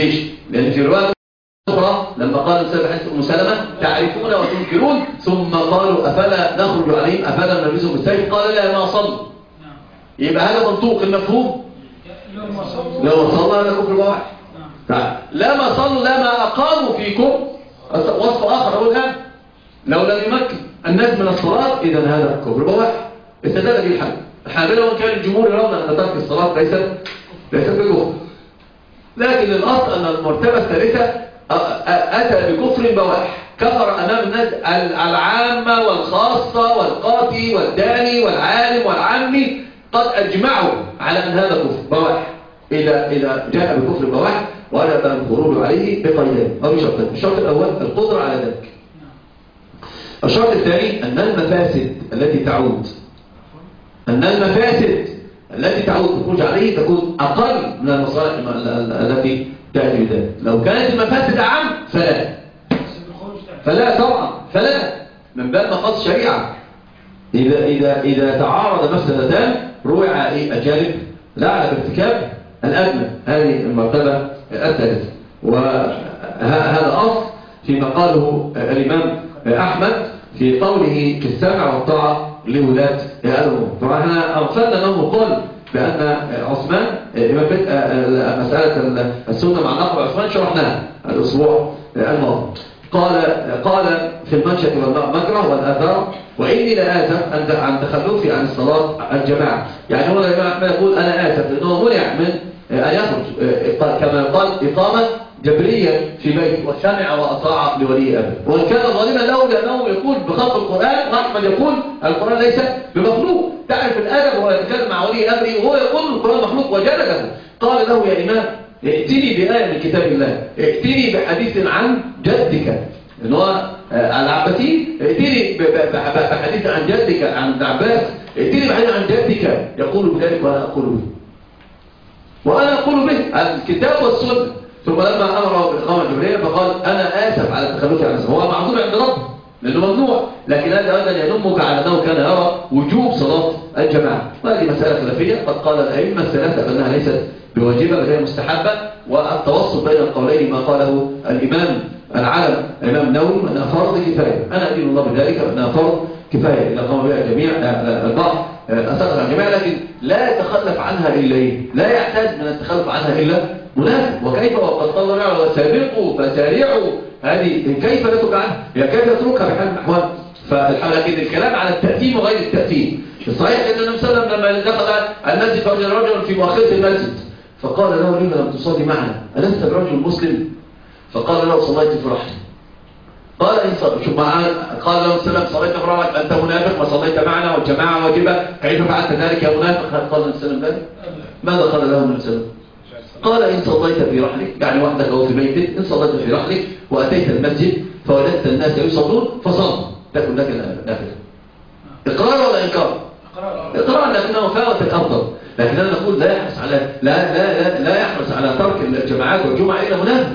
لأن في رواية أخرى لما قال حديث أم سلمة تعرفون وتنكرون ثم قالوا أفلا نخرج عليهم أفلا نلبسهم بالسيف قال لا ما صلوا. يبقى هذا منطوق المفهوم لو صلى هذا كفر بواح. لا ما صلوا لا ما أقاموا فيكم وصف آخر أقول الآن لو لم يمكن الناس من الصلاة إذا هذا كفر بواح. استدل به الحل الحنابلة وإن كان الجمهور يرون أن ترك الصلاة ليس ليس بكفر، لكن الأصل أن المرتبة الثالثة أتى بكفر بواح كفر أمام الناس العامة والخاصة والقاضي والداني والعالم والعامي قد أجمعوا على أن هذا كفر بواح إذا إذا جاء بكفر بواح ولا بأن الخروج عليه بقيدين أو بشرطين. الشرط الأول القدرة على ذلك. الشرط الثاني أن المفاسد التي تعود أن المفاسد التي تعود الخروج عليه تكون أقل من المصالح التي تأتي بذلك. لو كانت المفاسد أعم فلا فلا طبعا فلا من باب مقاصد الشريعة. إذا إذا إذا تعارض مفسدتان روع إيه الجانب الأعلى بارتكاب الأدنى. هذه المرتبة الثالثة وهذا أصل فيما قاله الإمام أحمد في قوله في السمع والطاعة لولاة الأمور. طبعا احنا أرسلنا أنه قال بأن عثمان مسألة السنة مع نقل عثمان شرحناها الأسبوع الماضي. قال قال في المنشأ والمكره والآثار وإني لا آسف عن تخلفي عن الصلاة الجماعة. يعني هو الإمام أحمد يقول أنا آسف لأنه منع من أن يخرج كما قال إقامة جبرية في بيت وسمع وأطاع لولي أمره وإن كان ظالما له لأنه يقول بخلق القرآن وأحمد يقول القرآن ليس بمخلوق. تعرف الأدب وهو يتكلم مع ولي أمره وهو يقول القرآن مخلوق وجلده. قال له يا إمام ائتني بآية من كتاب الله ائتني بحديث عن جدك إن هو العباسي ائتني بحديث عن جدك عن العباس ائتني بحديث عن جدك يقول بذلك وأنا أقول به وأنا أقول به الكتاب والسنة. ثم لما أمره بالإقامة الجبرية فقال أنا آسف على التخلف عن الصلاة. هو معذور عند ربه لأنه ممنوع لكن هذا أيضا ينمك على أنه كان يرى وجوب صلاة الجماعة. وهذه مسألة خلافية قد قال الأئمة الثلاثة أنها ليست بواجبة بل هي مستحبة والتوسط بين القولين ما قاله الإمام العالم الإمام النووي أنها فرض كفاية. أنا أدين الله بذلك أنها فرض كفاية إذا قام بها الجميع البعض أسأل عن الجميع لكن لا يتخلف عنها إلا إيه؟ لا يحتاج من التخلف عنها إلا منافق. وكيف وقد قال الله وسابقوا فسارعوا هذه كيف لا تجعلها هي كيف تتركها بحال الأحوال. لكن الكلام على التأثيم وغير التأثيم. الصحيح أن النبي صلى الله عليه وسلم لما دخل المسجد فوجد رجل في مؤخرة المسجد فقال له لما لم تصلي معنا ألست برجل مسلم؟ فقال له صليت في رحلي. قال إن صليت شوف معنا قال له السلام صليت في رحلك أنت منافق وصليت معنا والجماعة واجبة كيف فعلت ذلك يا منافق؟ قال السلام ذلك ماذا قال له النبي صلى الله عليه وسلم؟ قال إن صليت في رحلك يعني وحدك أو في بيتك إن صليت في رحلك وأتيت المسجد فوجدت الناس يصلون فصل تكن لك النافلة. إقرار ولا إنكار؟ إقرار لكنه فاوت الأفضل. لكن أنا نقول لا يحرص على لا لا لا, لا يحرص على ترك الجماعات والجمعة إلا منافق.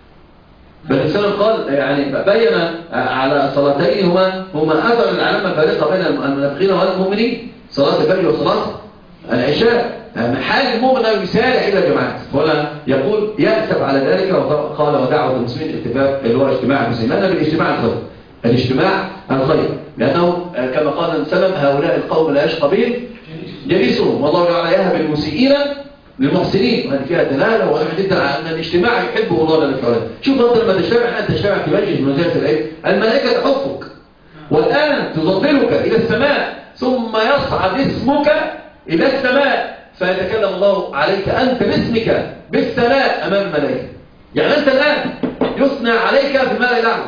بل الإنسان قال يعني بين على صلاتين هما هما أثر العلامة الفارقة بين المنافقين والمؤمنين صلاة الفجر وصلاة العشاء. حال المؤمن يسارع إلى الجماعات ولا يقول يأسف على ذلك. وقال ودعوة المسلمين اتفاق اللي هو اجتماع المسلمين لأن بالاجتماع الخير الاجتماع الخير لأنه كما قال النبي صلى الله عليه وسلم هؤلاء القوم لا يشقى بهم جليسهم والله تعالى يهب المسيئين للمحسنين. وهذه فيها دلالة واضحة جدا على أن الاجتماع يحبه الله جل وعلا. شوف أنت لما تجتمع أنت تجتمع في وجه من وجهات العلم الملائكة تحفك والآن تظللك إلى السماء ثم يصعد اسمك إلى السماء فيتكلم الله عليك أنت باسمك بالثناء أمام الملائكة. يعني أنت الآن يثنى عليك في الملأ الأعلى.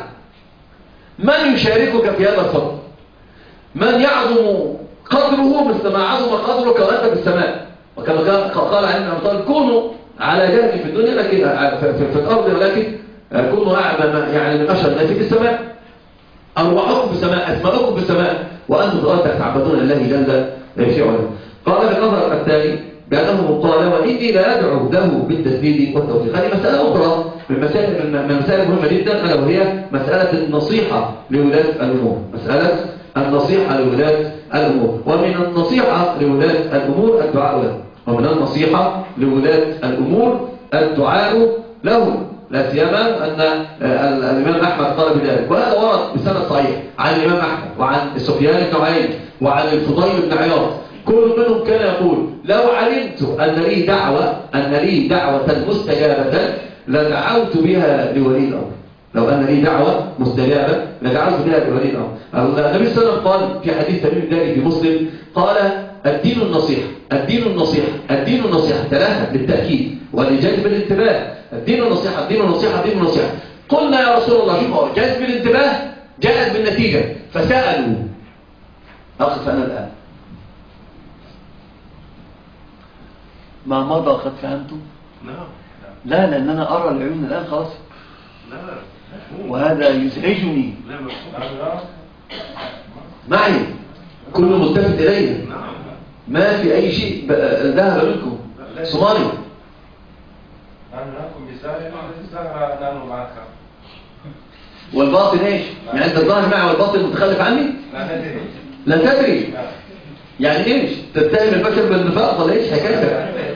من يشاركك في هذا الفضل؟ من يعظم قدره مثل ما عظم قدرك وأنت في السماء. وكما قال علي بن أبي طالب كونوا على جهد في الدنيا لكن في الأرض ولكن كونوا يعني من أشهر الناس في السماء أرواحكم في السماء أسماءكم في السماء وأنتم في الأرض تعبدون الله جل في علاه. قال في النظر الثاني بأنه قال وإني لا أدعو له بالتسديد والتوفيق. هذه مسألة أخرى من مسائل من المسائل مهمة جدا ألا وهي مسألة النصيحة لولاة الأمور. مسألة النصيحة لولاة الأمور. ومن النصيحة لولاة الأمور الدعاء له. ومن النصيحة لولاة الأمور الدعاء له لا سيما أن الإمام أحمد قال بذلك، وهذا ورد بسند صحيح عن الإمام أحمد وعن سفيان بن عيينة وعن الفضيل بن عياض، كل منهم كان يقول لو علمت أن لي دعوة أن لي دعوة مستجابة لدعوت بها لولي الأمر. لو أن لي دعوة مستجابة لدعوت بها لولي الأمر. النبي صلى الله عليه وسلم قال في حديث تميم الداري في مسلم، قال الدين النصيحة الدين النصيحة الدين النصيحة ثلاثة بالتأكيد ولجذب الانتباه. الدين النصيحة الدين النصيحة الدين النصيحة. قلنا يا رسول الله شوف جذب الانتباه جاءت بالنتيجة، فسألوا. أقف أنا الآن. ما مضى قد فهمتم؟ لا، لأن أنا أرى العيون الآن خلاص، وهذا يزعجني معي، كل ملتفت إلي، ما في أي شيء ذهب منكم. صومالي والباطن ايش؟ يعني انت الظاهر معي والباطن متخلف عني؟ لا تدري يعني ايش؟ تتهم البشر بالنفاق ولا ايش حكايتك؟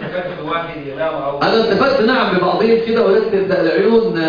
انا اتفقت نعم ببعضهم كده ولكن العيون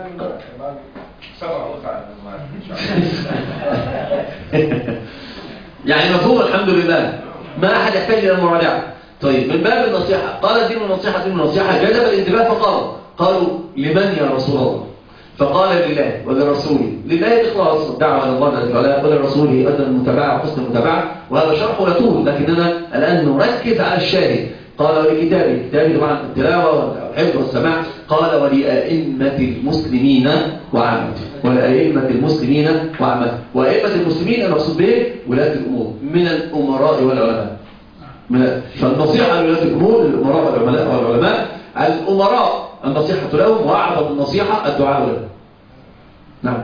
يعني مفهوم الحمد لله، ما احد يحتاج الى المراجعه. طيب من باب النصيحه، قال دين النصيحه دين النصيحه جذب الانتباه، فقالوا قالوا لمن يا رسول الله؟ فقال لله ولرسوله. لله إخلاص الدعوة إلى الله جل وعلا، ولرسوله أدنى المتابعة وحسن المتابعة، وهذا شرح يطول لكننا الآن نركز على الشاهد. قال ولكتابه، كتابه طبعا التلاوة والحفظ والسماع. قال ولأئمة المسلمين وعامته، ولأئمة المسلمين وعامته. وأئمة المسلمين المقصود به ولاة الأمور من الأمراء والعلماء. من فالنصيحة لولاة الأمور للأمراء والعلماء والعلماء الأمراء النصيحة لهم، وأعظم النصيحة الدعاء لهم. نعم.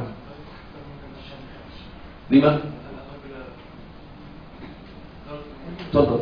لما؟ تفضل.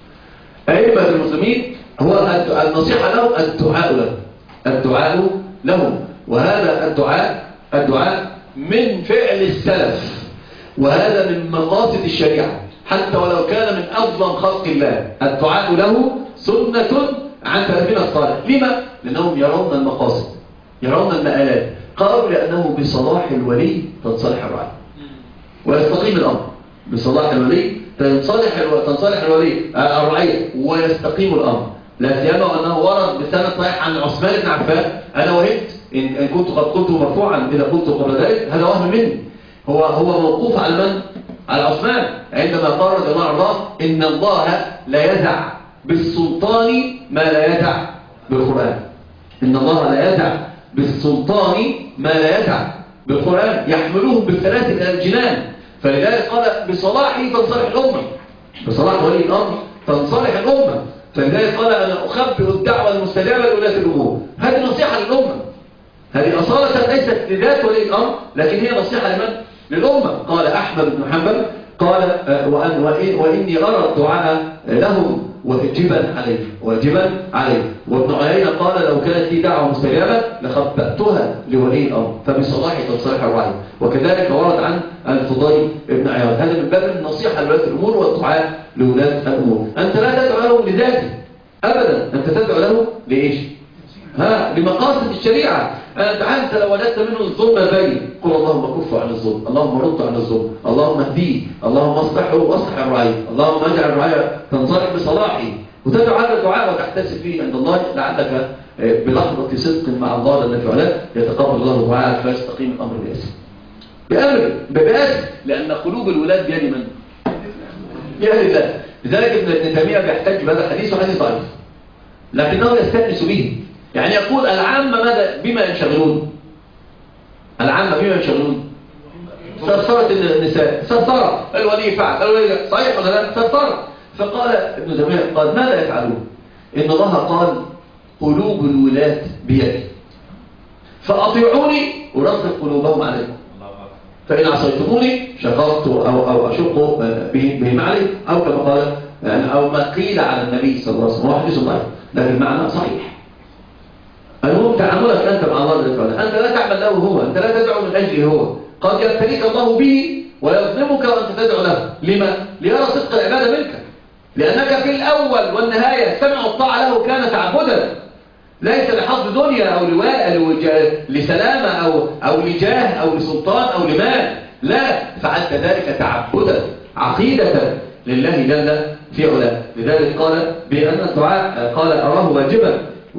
أئمة المسلمين هو النصيحة لهم الدعاء لهم، الدعاء لهم، وهذا الدعاء الدعاء من فعل السلف، وهذا من مقاصد الشريعة، حتى ولو كان من أظلم خلق الله الدعاء له سنة عن سلفنا الصالح. لما؟ لأنهم يرون المقاصد، يرون المآلات. قالوا لأنه بصلاح الولي تنصلح الرعية ويستقيم الأمر. بصلاح الولي تنصلح تنصلح الولي الرعية ويستقيم الأمر. لا سيما وأنه ورد بسند صحيح عن عثمان بن عفان. أنا وهمت إن كنت قد قلت مرفوعا إذا قلت قبل ذلك، هذا وهم مني. هو هو موقوف على من؟ على عثمان، عندما قال رضي الله عنه إن الله لا يزع بالسلطان ما لا يزع بالقرآن. إن الله لا يزع بالسلطان ما لا يزع بالقرآن، يحملوهم بالثلاث إلى الجنان. فلذلك قال بصلاحه تنصلح الأمة، بصلاح ولي الأمر تنصلح الأمة. فلذلك قال أنا أخبر الدعوة المستجابة لولاة الأمور. هذه نصيحة للأمة، هذه أصالة ليست لذات ولي الأمر، لكن هي نصيحة لمن؟ للأمة. قال أحمد بن حنبل قال وأن وإني أرى الدعاء لهم واجبا عليه، واجبا عليه. وابن عيينة قال لو كانت لي دعوة مستجابة لخبأتها لولي الأمر، فبصلاح تصلح الرعي. وكذلك ورد عن الفضيل بن عياض. هذا من باب النصيحة لولاة الأمور والدعاء لولاة الأمور. أنت لا تدعو لهم لذاته أبدا، أنت تدعو له لإيش؟ ها لمقاصد الشريعة. أنت لو وجدت منه الظلم البين قل اللهم كف عن الظلم، اللهم رد عن الظلم، اللهم اهديه، اللهم اصلحه واصلح الرعية، اللهم اجعل الرعية تنصلح بصلاحه. وتدعو هذا الدعاء وتحتسب فيه عند الله لعلك بلحظة صدق مع الله جل وعلا يتقبل الله دعاءك فيستقيم الأمر بأسر بأمر بأسر لأن قلوب الولاد بيد من؟ بيد الله. لذلك ابن تيمية بيحتج بهذا الحديث وحديث ضعيف لكنه يستأنس به. يعني يقول العامة ماذا بما ينشغلون؟ العامة بما ينشغلون؟ سرسرة النساء، سرسرة الولي فعل الولي صحيح ولا لا؟ سرسرة. فقال ابن تيمية قال ماذا يفعلون؟ إن الله قال قلوب الولاة بيدي فأطيعوني أرقق قلوبهم عليكم، فإن عصيتموني شققت أو أو أشق بهم عليكم، أو كما قال يعني أو ما قيل على النبي صلى الله عليه وسلم. حديث ضعيف لكن المعنى صحيح. المهم تعاملك أنت مع الله جل وعلا، أنت لا تعمل له هو، أنت لا تدعو من أجله هو. قد يبتليك الله به ويظلمك وأنت تدعو له. لما؟ ليرى صدق العبادة منك، لأنك في الأول والنهاية سمع الطاعة له كان تعبدا. ليس لحظ دنيا أو لواء لسلامة أو, أو لجاه أو لسلطان أو لمال، لا، فعلت ذلك تعبدا عقيدة لله جل في علاه. لذلك قال بأن الدعاء قال أراه واجبا،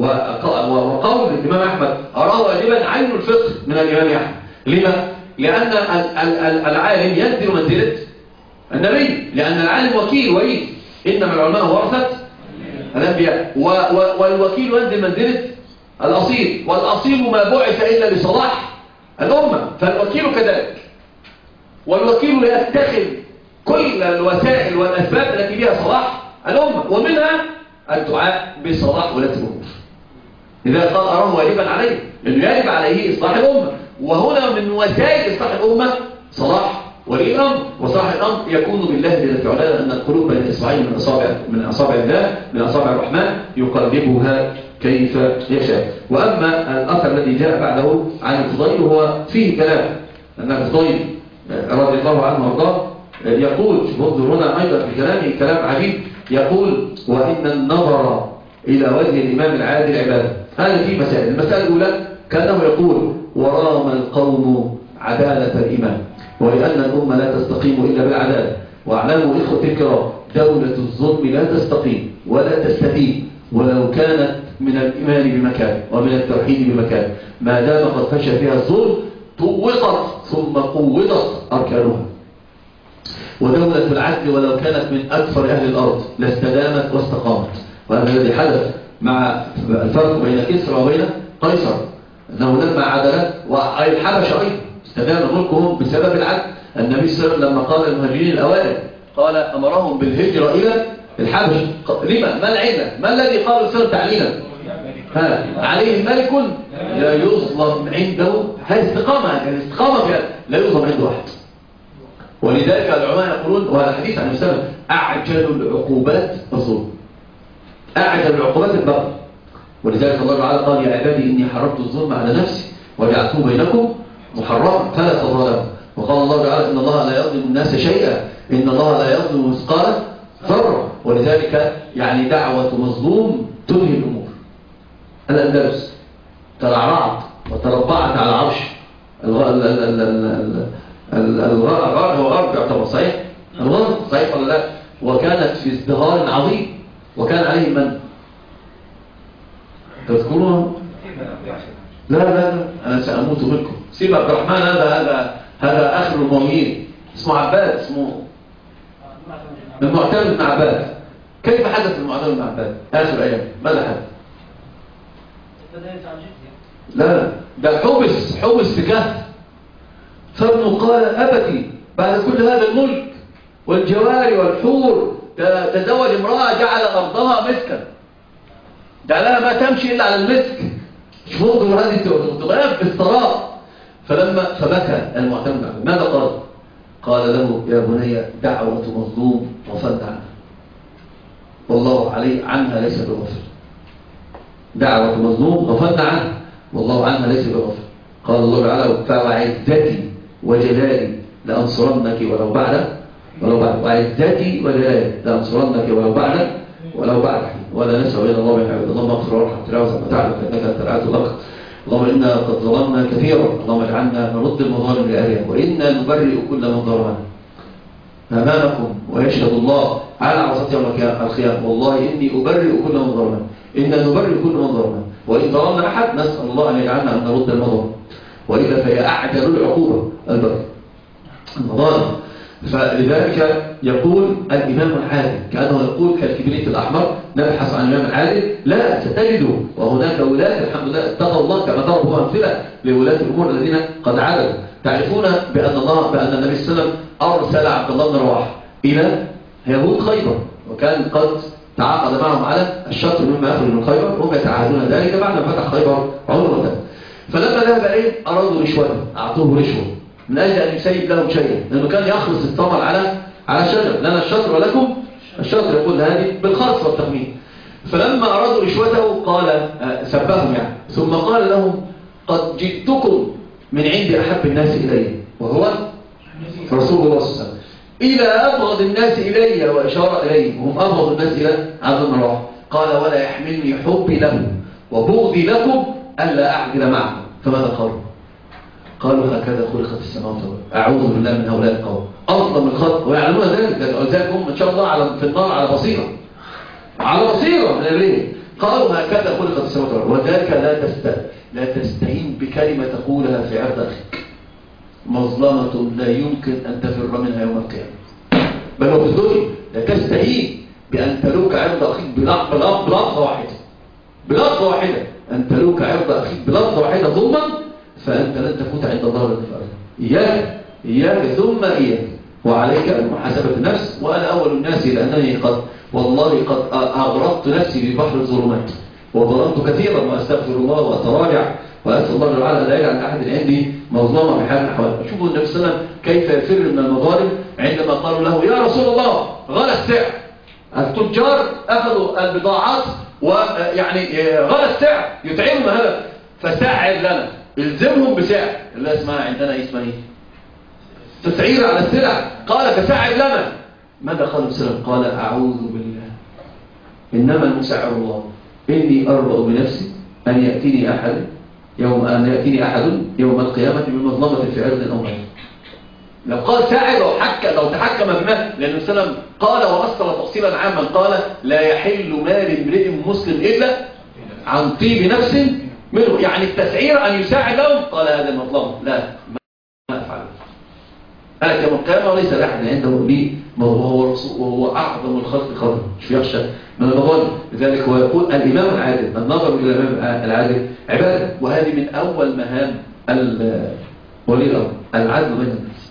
وقول الإمام أحمد أراه واجبا عين الفقه من الإمام أحمد. لما؟ لأن العالم ينزل منزلة النبي، لأن العالم وكيل وريث، إنما العلماء ورثة الأنبياء، والوكيل ينزل منزلة الأصيل، والأصيل ما بعث إلا لصلاح الأمة، فالوكيل كذلك. والوكيل يتخذ كل الوسائل والأسباب التي بها صلاح الأمة، ومنها الدعاء بصلاح ولاة الأمور. إذا قال أراه واجبا عليه، لأنه يجب عليه إصلاح الأمة، وهنا من وسائل إصلاح الأمة صلاح ولي الأمر. وصلاح الأمر يكون بالله جل في علاه، أن القلوب بين إصبعين من أصابع من أصابع الله، من أصابع الرحمن، يقلبها كيف يشاء. وأما الأثر الذي جاء بعده عن الفضيل هو فيه كلام، أن الفضيل رضي الله عنه وارضاه يقول، انظر هنا أيضا في كلامه كلام عجيب، يقول وإن النظر إلى وجه الإمام العادل عبادة. هذا في مسائل. المسألة الأولى كأنه يقول ورام القوم عدالة الإمام، ولأن الأمة لا تستقيم إلا بالعدالة، واعلموا إخوة الكرام دولة الظلم لا تستقيم ولا تستقيم ولو كانت من الإيمان بمكان ومن التوحيد بمكان، ما دام قد فشى فيها الظلم طوقت ثم قوضت أركانها. ودولة العدل ولو كانت من أكثر أهل الأرض لاستدامت واستقامت. وهذا الذي حدث مع الفرق بين كسرى وبين قيصر، أنه لما عدلت والحبش أيضا استدام ملكهم بسبب العدل. النبي صلى الله عليه وسلم لما قال المهاجرين الأوائل قال أمرهم بالهجرة إلى الحبش. لما؟ ما العلة؟ ما الذي قالوا سر تعليلا؟ عليه ملك لا يظلم عنده. هذه استقامة، الاستقامة فيها لا يظلم عنده أحد. ولذلك العلماء يقولون، وهذا حديث عن السلام، أعجل العقوبات الظلم، أعجل العقوبات البغي. ولذلك الله تعالى قال يا عبادي إني حرمت الظلم على نفسي وجعلته بينكم محرما فلا تظالموا. وقال الله تعالى إن الله لا يظلم الناس شيئا، إن الله لا يظلم مثقال ذرة. ولذلك يعني دعوة مظلوم تنهي الأمور. الأندلس ترعرعت وتربعت على عرش الغرب، هو غرب يعتبر صحيح؟ الغرب صحيح ولا لا؟ وكانت في ازدهار عظيم، وكان عليه من؟ تذكرون؟ لا لا لا أنا سأموت منكم. سيب عبد الرحمن هذا هذا هذا آخر المؤمنين، اسمه عباد، اسمه المعتمد بن عباد. كيف حدث المعتمد بن عباد آخر أيام؟ ماذا حدث؟ لا ده حبس حبس في كهف، فابنه قال أبتي بعد كل هذا الملك والجواري والحور تزوج امرأة جعل أرضها مسكا، جعلها ما تمشي إلا على المسك. شوفوا هذه تغير في الثراء. فلما فبكى المعتمد، ماذا قال؟ قال له يا بني دعوة مظلوم غفلت عنها والله علي عنها ليس بغفل. دعوة مظلوم غفلت عنها والله عنها ليس بغفل. قال الله تعالى فوعزتي وجلالي لأنصرنك ولو بعد ولو بعد وعزتي وجلالي لأنصرنك ولو بعد ولو بعد ولا نسأل إلى الله من عبد. اللهم اغفر وارحم تلاوز ما تعلم أنك أنت العز لك. اللهم إنا قد ظلمنا كثيرا، اللهم اجعلنا نرد المظالم لأهلها، وإنا نبرئ كل من ظلمنا أمامكم ويشهد الله على عرصات يوم القيامة والله إني أبرئ كل من ظلمنا، إنا نبرئ كل من ظلمنا، وإن ظلمنا أحد نسأل الله أن يجعلنا أن نرد المظالم، وإلا فهي أعجل العقوبة البر المظالم. فلذلك يقول الإمام العادل، كأنه يقول كالكبريت الأحمر نبحث عن الإمام العادل، لا ستجده. وهناك ولاة الحمد لله اتقوا الله كما ضربوا أمثلة لولاة الأمور الذين قد عادوا. تعرفون بأن الله بأن النبي صلى الله عليه وسلم أرسل عبد الله بن رواحة إلى يهود خيبر، وكان قد تعاقد معهم على الشطر مما يخرج من خيبر، وهم يتعاهدون ذلك بعد ما فتح خيبر عمره. فلما ذهب إليه أرادوا رشوته، أعطوه رشوة من أجل أن يسيب لهم شيئا، لأنه كان يخلص الثمر على على الشجر، لنا الشطر ولكم الشطر، يقول هذه بالخرص والتخمين. فلما أرادوا رشوته قال سبهم يعني، ثم قال لهم قد جئتكم من عند أحب الناس إلي وهو رسول الله صلى الله عليه وسلم، إلى أبغض الناس إلي، وإشارة إليه هم أبغض الناس إلى عبد الله. قال ولا يحملني حبي له وبغضي لكم ألا أعدل معكم. فماذا قالوا؟ قالوا هكذا خلقت السماوات والأرض. أعوذ بالله من هؤلاء القوم. أظلم الخلق ويعلمون ذلك، ولذلك هم إن شاء الله على في النار على بصيرة، على بصيرة من الليل. قالوا هكذا خلقت السماوات والأرض. وذلك لا تست لا تستهين بكلمة تقولها في عرض أخيك. مظلمة لا يمكن أن تفر منها يوم القيامة. بل وفي الدنيا لا تستهين بأن تلوك عرض أخيك بلفظة واحدة، بلفظة واحدة، أن تلوك عرض أخيك بلفظة واحدة ظلما، فأنت لن تفوت عند الله النفاق. إياك إياك ثم إياك، وعليك محاسبة النفس. وأنا أول الناس لأنني قد والله قد أغرقت نفسي في بحر الظلمات وظلمت كثيرا، وأستغفر الله وأتراجع وأسأل الله تعالى لا يجعل أحد عندي مظلمة بحال من الأحوال. شوفوا النبي صلى الله عليه وسلم كيف يفر من المظالم عندما قالوا له يا رسول الله غلى السعر، التجار أخذوا البضاعات ويعني غلى السعر يتعبهم هذا، فسعر لنا، الزمهم بسعر. اللي اسمها عندنا اسمها ايه؟ تسعير على السلع. قال فسعر لنا. ماذا قال السلام؟ قال أعوذ بالله، إنما المسعر الله، إني أربأ بنفسي أن يأتيني أحد يوم أن يأتيني أحد يوم القيامة بمظلمة في عرض أو مال. لو قال ساعد لو حكى لو تحكم بما، لأن السلام قال وأصل تفصيلا عاما قال لا يحل مال امرئ مسلم إلا عن طيب نفس منه. يعني التسعير أن يساعد لهم. قال هذا المظلمة لا ما أفعل. آتي يوم القيامة وليس لأحد عنده لي وهو وهو أعظم الخلق قدرا، مش يخشى من المظالم. لذلك هو يقول الإمام العادل، النظر إلى الإمام العادل عبادة، وهذه من أول مهام ولي الأمر العدل بين الناس.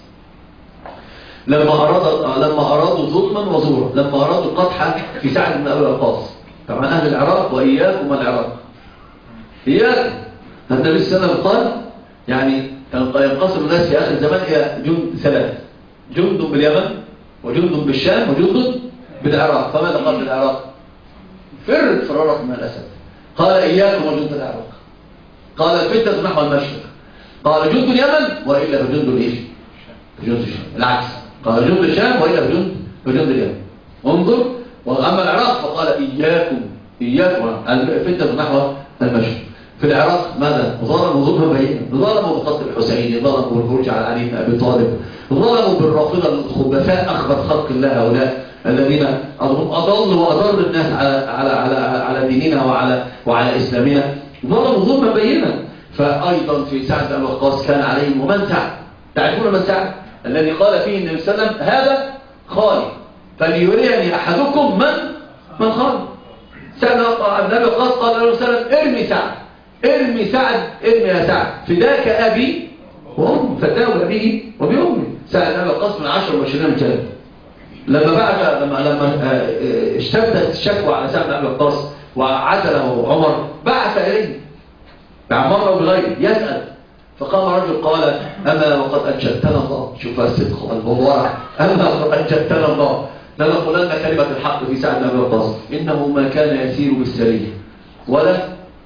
لما أراد لما أرادوا ظلما وزورا، لما أرادوا القطح في سعد بن أبي وقاص، طبعا أهل العراق وإياكم العراق، إياكم. النبي صلى الله عليه وسلم قال يعني ينقسم الناس في آخر الزمان إلى جند ثلاث، جند باليمن وجند بالشام وجند بالعراق. فماذا قال بالعراق؟ فر فرارك من الأسد. قال إياكم وجند العراق. قال الفتنة نحو المشرق. قال جند اليمن وإلا بجند الإيش؟ بجند الشام. العكس، قال جند الشام وإلا بجند بجند اليمن. انظر. وأما العراق فقال إياكم إياكم الفتنة نحو المشرق. في العراق ماذا؟ ظلموا ظلما بينا، ظلموا بقتل الحسين، ظلموا بالخروج على علي بن ابي طالب، ظلموا بالرافضه الخبثاء اخبث خلق الله هؤلاء الذين اضلوا واضر الناس على على على على ديننا وعلى وعلى اسلامنا، ظلموا ظلما بينا. فايضا في سعد بن وقاص كان عليهم. ومن سعد؟ تعرفون من سعد؟ الذي قال فيه النبي صلى الله عليه وسلم هذا خالي فليريني احدكم من من خالي. سعد بن ابي وقاص قال له صلى الله عليه وسلم ارمي سعد، ارمي سعد، ارمي يا سعد، فداك أبي وأمي، فداه أبيه وبأمي. سعد بن أبي وقاص من عشر وعشرين رجالا. لما بعد لما لما اشتدت الشكوى على سعد بن أبي وقاص وعزله عمر، بعث إليه بعمر وبغيره يسأل. فقام رجل قال أما وقد أنجدتنا الله. شوف الصدق والبوارة. أما وقد أنجدتنا الله لنقولن كلمة الحق في سعد بن أبي وقاص، إنه ما كان يسير بالسرية ولا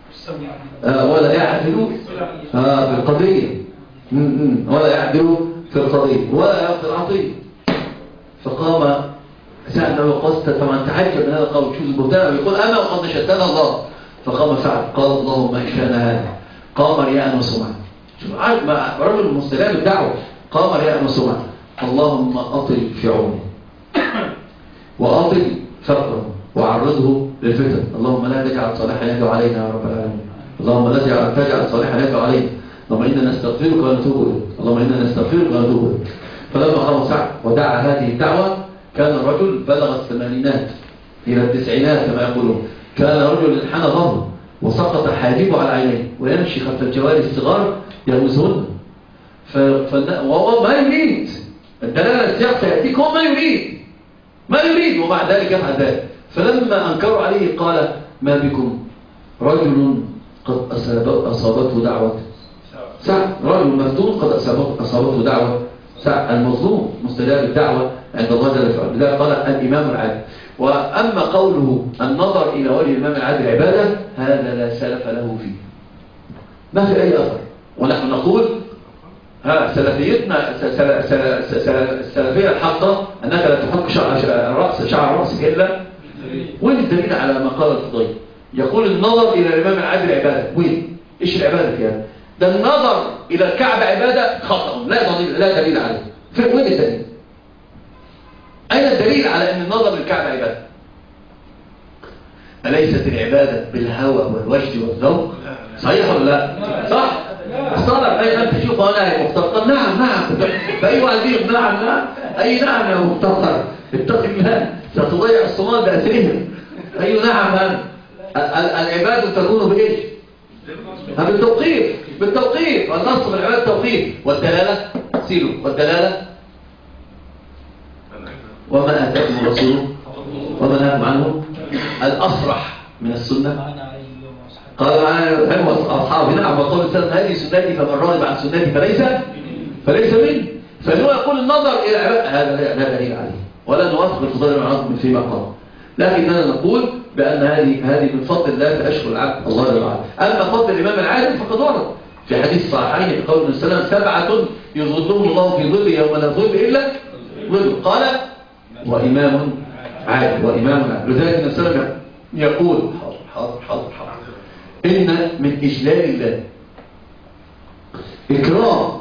آه ولا يعدلوا آه في القضية، ولا يعدلوا في القضية ولا يعطي العطية. فقام سعد بن وقاص طبعا تعجب من هذا القول، شوف البهتان يقول أنا وقد نشدنا الله. فقام سعد قال اللهم إن كان هذا قام رياء وسمعا. شوف عارف مع رجل مستجاب الدعوة، قام رياء وسمعا. اللهم أطل في عمره وأطل فقره وعرضه للفتن. اللهم لا تجعل صالحا يدعو علينا يا رب العالمين. اللهم لا تجعل صالحا يدعو علينا. اللهم إنا نستغفرك ونتوب إليك. اللهم إنا نستغفرك ونتوب إليك. فلما قام سعد ودعا هذه الدعوة كان الرجل بلغ الثمانينات إلى التسعينات كما يقولون. كان رجل انحنى ظهره وسقط حاجبه على عينيه ويمشي خلف الجواري الصغار يلمسهن. وهو ما يريد الدلالة السياق سيأتيك، هو ما يريد ما يريد ومع ذلك يفعل ذلك. فلما أنكروا عليه قال ما بكم؟ رجل قد أصابته دعوة سعد، رجل مفتون قد أصابته دعوة سعد المظلوم مستجاب الدعوة عند الله جل وعلا. لذلك قال الإمام العادل. وأما قوله النظر إلى وجه الإمام العادل عبادة، هذا لا سلف له فيه، ما في أي أثر. ونحن نقول ها سلفيتنا السلفية الحقة أنك لا تحك شعر الرأس شعر رأسك إلا وين الدليل على ما قال الفضيل؟ يقول النظر إلى الإمام العادل عبادة. وين؟ إيش العبادة فيها؟ ده النظر إلى الكعبة عبادة خطأ، لا دليل لا دليل عليه. وين الدليل؟ أين الدليل على أن النظر للكعبة عبادة؟ أليست العبادة بالهوى والوجد والذوق؟ صحيح ولا لا؟ صح؟ الصلاة أي أنت تشوف أنا مختار. نعم نعم. فأي واحد فيهم نعم نعم. أي نعم يا مختار. اتق الله ستضيع الصومال بأسرهم. أي نعم أنا. العبادة تكون بإيش؟ بالتوقيف. بالتوقيف. النص من العبادة التوقيف. والدلالة سيلوا. والدلالة وما آتاكم الرسول وما نهاكم عنه. الأصرح من السنة قال معنا أصحابي نعم وقال السلام هذه سنتي فمن راغب عن سنتي فليس فليس مني. فهو يقول النظر إلى العبادة هذا لا دليل عليه ولا نوافق الفضائل المعروض من فيما قال، لكننا نقول بأن هذه هذه من فضل الله فأشكر العبد الله جل وعلا. أما فضل الإمام العادل فقد ورد في حديث صحيحين في قول النبي صلى الله عليه وسلم سبعة يظلهم الله في ظله يوم لا ظل إلا ظله. قال وإمام عادل وإمام عادل. لذلك النبي صلى الله عليه وسلم يقول حاضر حاضر حاضر حاضر إن من إجلال الله إكرام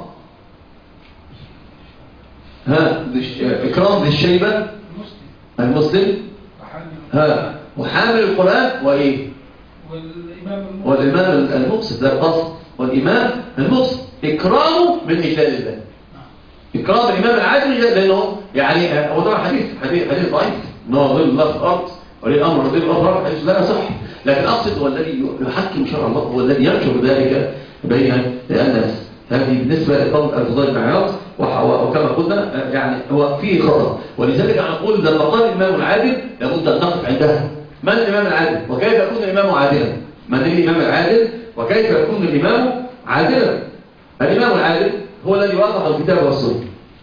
ها إكرام ذي الشيبة المسلم ها وحامل القرآن وإيه والإمام المقصد لا القصد والإمام المقصد إكرامه من إجلال الله. إكرام الإمام العادل لأنه يعني هو طبعا حديث حديث حديث ضعيف إنه ظل الله في الأرض ولي الأمر ظل الأرض حديث لا يصح، لكن أقصد هو الذي يحكم شرع الله هو الذي ينشر ذلك بين الناس. هذه بالنسبة لقول الفضائل بن عياض وكما قلنا يعني هو فيه خطأ، ولذلك أنا أقول لما قال الإمام العادل لابد أن نقف عندها. من الإمام العادل وكيف يكون الإمام عادلا؟ من الإمام العادل وكيف يكون الإمام عادلا؟ الإمام العادل هو الذي وافق الكتاب والسنة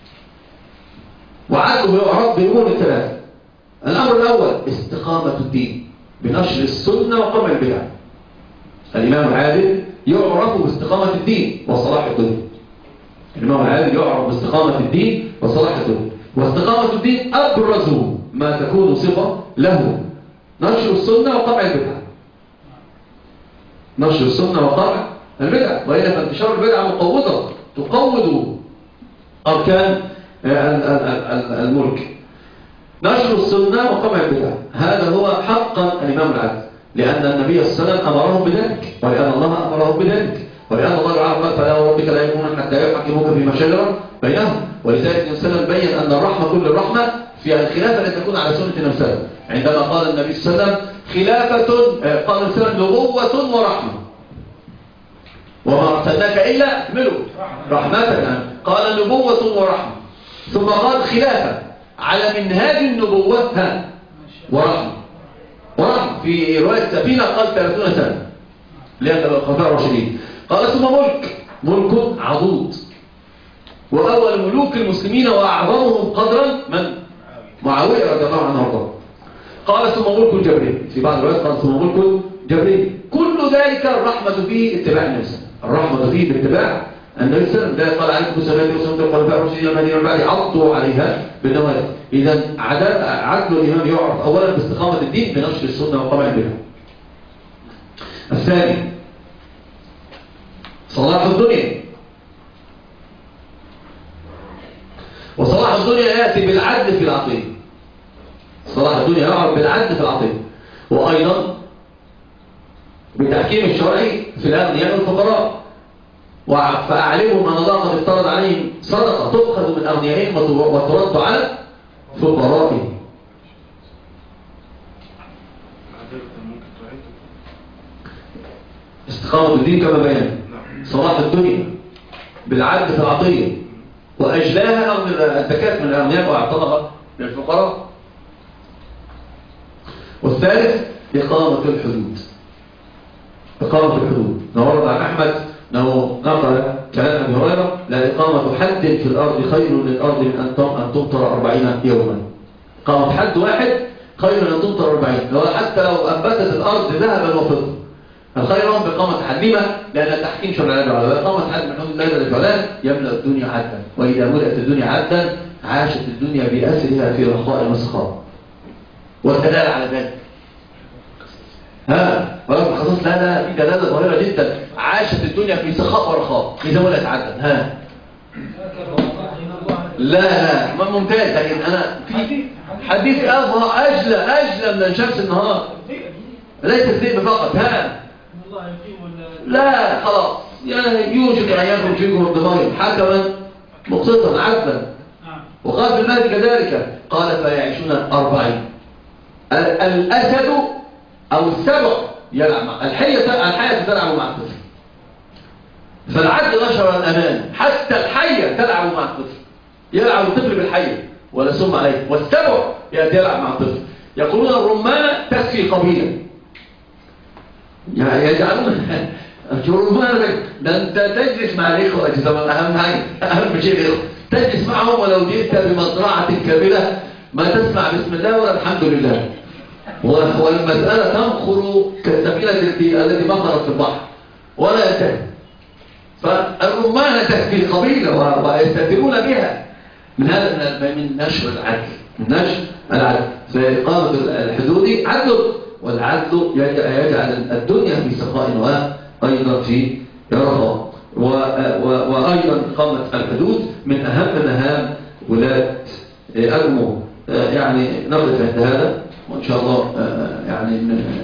وعدله يعرض بأمور الثلاثة. الأمر الأول استقامة الدين بنشر السنة وقمع البدع. الإمام العادل يعرف باستقامة الدين وصلاح الدين. الإمام العادل يعرف باستقامة الدين وصلاح الدين. واستقامة الدين أبرز ما تكون صفة له نشر السنة وقمع البدع. نشر السنة وقمع البدع، وإلا فانتشار البدع مقوضة تقوض أركان الملك. نشر السنة وقمع البدع هذا هو حقا الإمام العادل، لأن النبي صلى الله عليه وسلم أمرهم بذلك ولأن الله أمرهم بذلك ولأن الله تعالى قال فلا ربك لا يؤمنون حتى يحكموك فيما شجر بينهم. ولذلك النبي صلى الله عليه وسلم بين أن الرحمة كل الرحمة في الخلافة التي تكون على سنة نفسها. عندما قال النبي صلى الله عليه وسلم خلافة قال النبي صلى الله عليه وسلم نبوة ورحمة وما أرسلناك إلا اكملوا رحمتك. قال نبوة ورحمة ثم قال خلافة على منهاج النبوة ها ورحمة ورحمة. في رواية سفينة قال ثلاثون سنة لأن الخلفاء الراشدين. قال ثم ملك ملك عضوض وأول ملوك المسلمين وأعظمهم قدرا من معاوية رضي الله عنه وارضاه. قال ثم ملك جبريل في بعض الروايات قال ثم ملك جبريل. كل ذلك الرحمة فيه اتباع النبي، الرحمة فيه باتباع النبي صلى الله عليه وسلم. قال عليكم سنتي وسنة الخلفاء الراشدين المهديين من بعدي عضوا عليها بالنواجذ. إذا عدل الإمام يعرف أولا باستقامة الدين بنشر السنة وقمع البدع. الثاني صلاح الدنيا، وصلاح الدنيا يأتي بالعدل في العطية. صلاح الدنيا يعرف بالعدل في العطية وأيضا بالتحكيم الشرعي في الأغنياء والفقراء. فأعلمهم أن الله قد افترض عليهم صدقة تؤخذ من أغنيائهم وترد على فقرائهم. استقامة الدين كما بيان صلاح الدنيا بالعدل في العطية وأجلاها الزكاة من الأغنياء وأعطاها للفقراء. والثالث إقامة الحدود. إقامة الحدود نورد عن أحمد أنه نقل كلام أبي هريرة لا إقامة حد في الأرض خير للأرض من أن تمطر أربعين يوما. إقامة حد واحد خير من أن تمطر أربعين، حتى لو أنبتت الأرض ذهبا وفضة الخير لهم بإقامة حد. لما؟ لأن التحكيم شرع الله تعالى. إقامة حد من حدود الله جل وعلا يملأ الدنيا عدا، وإذا ملأت الدنيا عدا عاشت الدنيا بأسرها في رخاء وسخاء. والدلالة على ذلك ها لا لا في دلالة ظاهرة جدا. عاشت الدنيا في سخاء ورخاء إذا ولا تعدل. ها لا لا ما ممتاز. لكن أنا في حديث أظهر أجلى أجلى من شمس النهار، ليس الذئب فقط. ها لا خلاص يعني يوجد أن يكون فيكم الضمائر حكما مقسطا عدلا. وقال في المهد كذلك قال فيعيشون أربعين. الأسد أو السبع يلعب مع الحية، الحية تلعب مع الطفل، فالعدل نشر الأمان. حتى الحية تلعب مع الطفل، يلعب الطفل بالحية ولا سم عليه، والسبع يأتي يلعب مع الطفل. يقولون الرمانة تكفي قبيلة، يعني يجعلون الرمانة ده أنت تجلس مع الإخوة طبعا أهم حاجة، أهم شيء الإخوة تجلس معهم، ولو جئت بمزرعة كاملة ما تسمع بسم الله ولا الحمد لله، والمسألة تنخر كالسفينة التي مخرت في البحر ولا ينتهي. فالرمانة تكفي قبيلة ويستثمرون بها. من هذا من نشر العدل، من نشر العدل. فإقامة الحدود عدل، والعدل يجعل الدنيا في سخاء وأيضا في رخاء. وأيضا إقامة الحدود من أهم مهام ولاة الأمور. يعني نقف عند هذا، وإن شاء الله يعني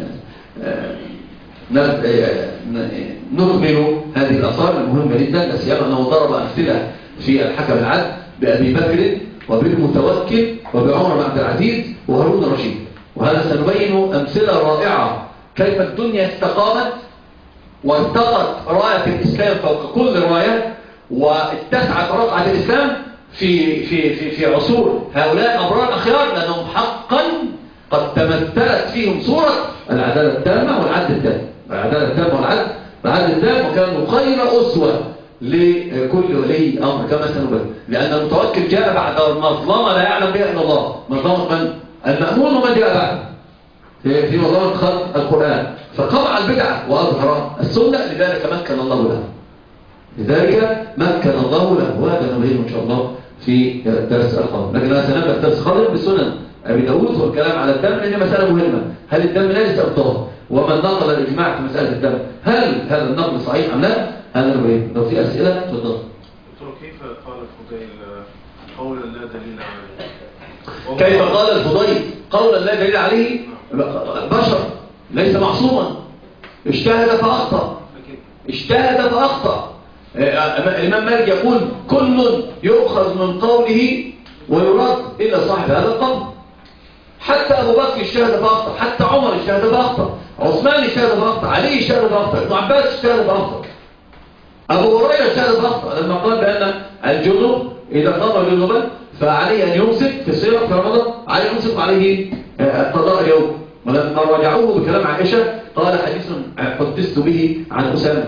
نكمل هذه الآثار المهمة جدا، لا سيما أنه ضرب أمثلة في الحكم العدل بأبي بكر وبالمتوكل وبعمر بن عبد العزيز وهارون الرشيد. وهذا سنبين أمثلة رائعة كيف الدنيا استقامت وارتقت راية الإسلام فوق كل راية، واتسعت رقعة الإسلام في في في في عصور هؤلاء أبرار أخيار، لأنهم حقا قد تمثلت فيهم صورة العدالة التامة والعدل التام. العدالة التامة والعدل العدل التام، وكانوا خير أسوة لكل ولي أمر كما سنبين. لأن المتوكل جاء بعد مظلمة لا يعلم بها إلا الله، مظلمة من؟ المأمون، ومن جاء بعد في في مظلمة خلق القرآن، فقمع البدعة وأظهر السنة. لذلك مكن الله له لذلك مكن الله له وهذا نبين إن شاء الله في درس القادم. لكن أنا سنبدأ درس القادم بسنن أبي داود والكلام على الدم، لأن مسألة مهمة. هل الدم نجس أو طاهر؟ ومن نقل الإجماع في مسألة الدم، هل هذا النقل صحيح أم لا؟ هذا نبين. لو في أسئلة تفضل. دكتور كيف قال الفضيل قولا لا دليل عليه؟ كيف قال الفضيل قولا لا دليل عليه؟ بشر ليس معصوما، اجتهد فأخطأ اجتهد فأخطأ. الإمام مالك يقول كل يؤخذ من قوله ويرد إلا صاحب هذا القول. حتى أبو بكر اجتهد فأخطأ، حتى عمر اجتهد فأخطأ، عثمان اجتهد فأخطأ، علي اجتهد فأخطأ، ابن عباس اجتهد فأخطأ، أبو هريرة اجتهد فأخطأ لما قال بأن الجنوب إذا قام جنوبا فعليه أن يمسك في الصيام في رمضان، عليه يمسك عليه قضاء اليوم. ولما رجعوه بكلام عائشة قال حديث حدثت به عن أسامة.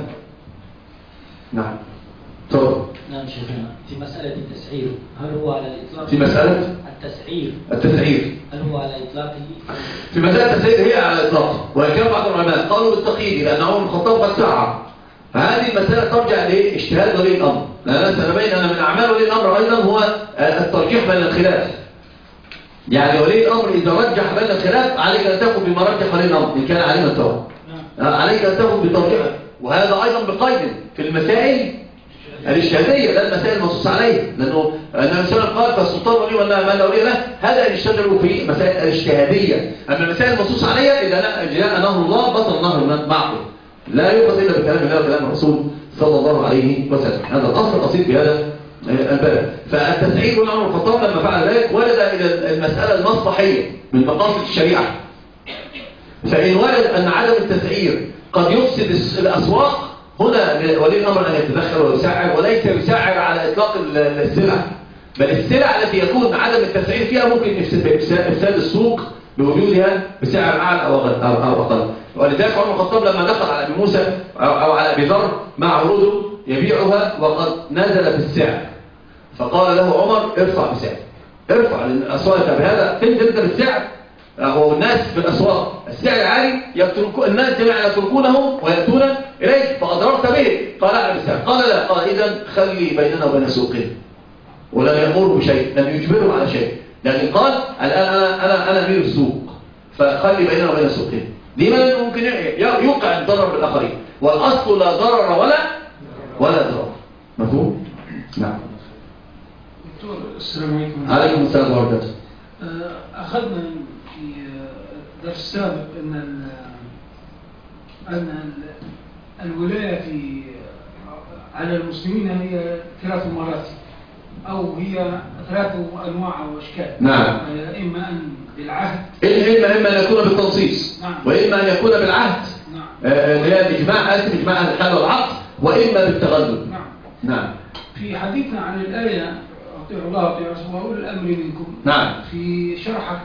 نعم تفضل. نعم شيخنا، في مسألة التسعير هل هو على الإطلاق؟ في مسألة التسعير التسعير هل هو على إطلاقه؟ في مسألة التسعير هي على الإطلاق، وكان بعض العلماء قالوا بالتقييد لأن عمر بن الخطاب قد سعى. فهذه المسألة ترجع لاجتهاد ولي الأمر، لأن سنبين أن من أعمال ولي الأمر أيضا هو الترجيح بين الخلاف. يعني ولي الأمر إذا رجح بين الخلاف عليك أن تأخذ بما رجح ولي الأمر إن كان علينا التوقع، عليك أن تأخذ بترجيحه. وهذا أيضا بقيد في المسائل الاجتهادية، لا المسائل المنصوص عليها، لأنه النبي صلى الله عليه وسلم قال فالسلطان ولي من لا ولي له، هذا يشتغل في مسائل الاجتهادية. أما المسائل المنصوص عليها إذا جاء نهر الله بطل نهر معه، لا يؤخذ إلا بكلام الله وكلام الرسول صلى الله عليه وسلم. هذا الأصل الأصيل في هذا الباب. فالتسعير من عمر الخطاب لما فعل ذلك ولد إلى المسألة المصلحية من مقاصد الشريعة. فإن ولد أن عدم التسعير قد يفسد الأسواق، هنا ولي الأمر أن يتدخل ويسعر، وليس يسعر على إطلاق السلع، بل السلع التي يكون عدم التسعير فيها ممكن إفساد السوق بوجودها بسعر أعلى أو أقل. ولذلك عمر الخطاب لما دخل على أبي موسى أو على أبي ذر مع عروضه يبيعها وقد نزل في السعر، فقال له عمر ارفع بسعر، ارفع، لأن الأسواق بهذا تنزل بالسعر. والناس في الأسواق السعر عالي، يتركون الناس جميعا يتركونهم ويأتون إليك، فأضررت به. قال أعلى بالسعر، قال لا، قال إذن خلي بيننا وبين سوقهم، ولم يأمره بشيء، لم يجبره على شيء، لكن قال الآن أنا أنا أنا أمير السوق، فخلي بيننا وبين سوقين. لمن ممكن يوقع الضرر بالآخرين، والأصل لا ضرر ولا ولا ضرر. مفهوم؟ نعم. دكتور السلام عليكم. عليكم السلام ورحمة الله. أخذنا في درس سابق أن أن الولاية في على المسلمين هي ثلاث مراتب أو هي ثلاث أنواع وأشكال. نعم. إما أن بالعهد، إما إما أن يكون بالتنصيص. نعم. وإما أن يكون بالعهد. نعم. اللي هي الإجماع، آسف إجماع أهل الحل والعقد، وإما بالتغلب. نعم. نعم. في حديثنا عن الآية أطيعوا الله وأطيعوا رسوله وأولي الأمر منكم. نعم. في شرحك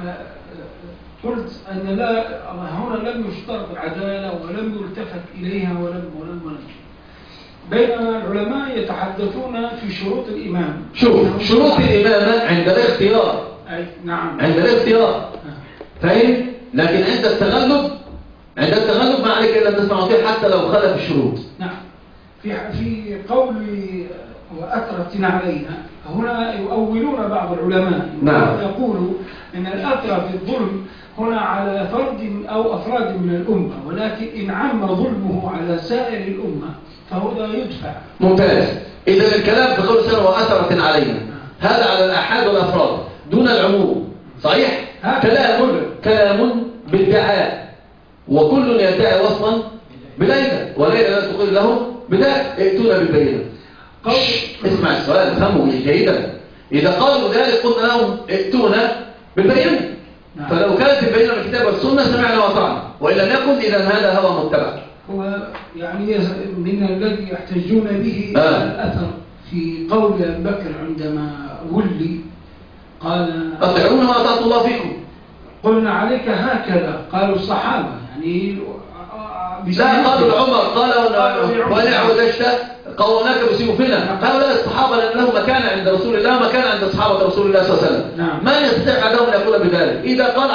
قلت أن لا هنا لم يشترط العدالة ولم يلتفت إليها ولم ولم ولم بينما العلماء يتحدثون في شروط الإمام. شوف، شروط الإمامة عند الاختيار. أي نعم. عند الاختيار. فاهم؟ لكن عند التغلب، عند التغلب ما عليك إلا أن تسمع فيه حتى لو خالف الشروط. نعم. في في قول وأترفتنا علينا هنا يؤولون بعض العلماء. نعم. يقولوا أن الأثر في الظلم هنا على فرد أو أفراد من الأمة، ولكن إن عم ظلمه على سائر الأمة فهو يدفع. ممتاز. إذا الكلام في قول سنة وأثرة علينا هذا على الأحاد والأفراد دون العموم. صحيح؟ كلام كلام بالدعاء، وكل يدعي وصلا بليلة، وليلة لا تقول له بداء ائتونا بالبينة. اسمع السؤال، فهموا جيدا. إذا قالوا ذلك قلنا لهم ائتونا بالبينة. نعم. فلو كانت البينة من الكتاب والسنة سمعنا وطعنا، وإن لم يكن إذا هذا هو متبع. هو يعني من الذي يحتجون به آه. الأثر في قول أبي بكر عندما ولي قال أطيعون ما أطاعت الله فيكم. قلنا عليك هكذا، قالوا الصحابة يعني لا قالوا العمر قال ونع ودشت قولناك بسيوفنا. هؤلاء الصحابة لأن لهم مكان عند رسول الله، مكان عند أصحاب رسول الله صلى الله عليه وسلم. نعم. من يستطيع عندهم أن يقول بذلك؟ إذا قال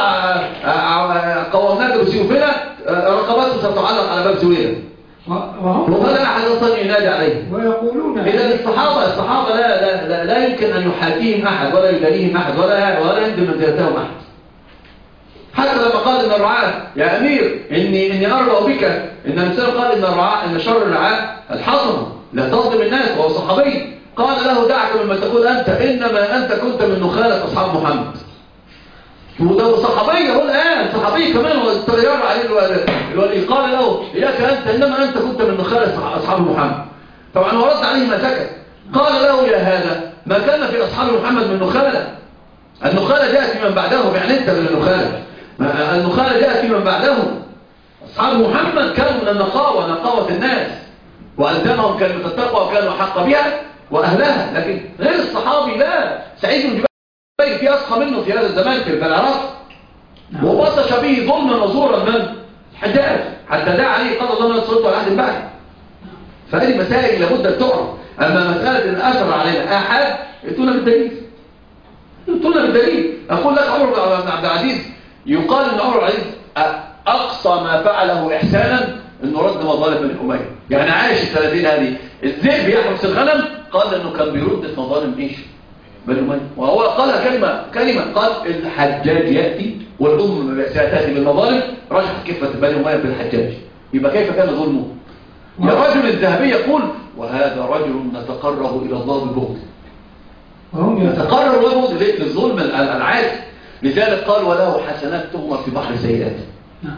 قولناك بسيوفنا رقبته ستعلق على باب سويرة، ولا أحد أصلا ينادي عليه. ويقولون إذا الصحابة الصحابة لا, لا, لا, لا يمكن أن يحاكيهم أحد ولا يدانيهم أحد ولا ولا يندم منزلتهم أحد. حتى لما قال إن الرعاة يا أمير إني إني أرضى بك، إن الإنسان قال إن الرعاة إن شر الرعاة الحطمة لا تظلم الناس، وهو صحابي قال له دعك مما تقول أنت، إنما أنت كنت من نخالة أصحاب محمد. وده صحابي هو الآن صحابي كمان، والتغير عليه الولي قال له إياك أنت، إنما أنت كنت من نخالة أصحاب محمد. طبعا هو رد عليه ما سكت، قال له يا هذا ما كان في أصحاب محمد من نخالة، النخالة جاءت في من بعدهم، يعني أنت من النخالة، النخالة جاءت في من بعدهم. أصحاب محمد كانوا من النقاوة، نقاوة الناس، وألزمهم كلمة التقوى وكانوا حق بها وأهلها. لكن غير الصحابي لا. سعيد بن جبير في أسخى منه في هذا الزمان في العراق، وبطش به ظلما وزورا من الحجاج حتى دعا عليه قال الله ما تصرت على أحد بعد. فهذه مسائل لابد أن تعرف. أما مسألة أن أثر علينا أحد ائتونا بالدليل، ائتونا بالدليل. أقول لك عمر بن عبد العزيز يقال أن عمر بن عبد العزيز أقصى ما فعله إحسانا أنه رد مظالم بني أمية. يعني عايش الثلاثين هذه الذئب يحرس الغنم، قال أنه كان بيرد مظالم إيش بني أمية. وهو قال كلمة كلمة قال الحجاج يأتي والأم ستأتي بالمظالم، رجحت كفة بني أمية بالحجاج. يبقى كيف كان ظلمه؟ الرجل الذهبي يقول وهذا رجل نتقرب إلى الله ببغض، وهم يتقرب إلى الله ببغض للظلم العادي. لذلك قال وله حسنات تغمر في بحر سيئات. نعم.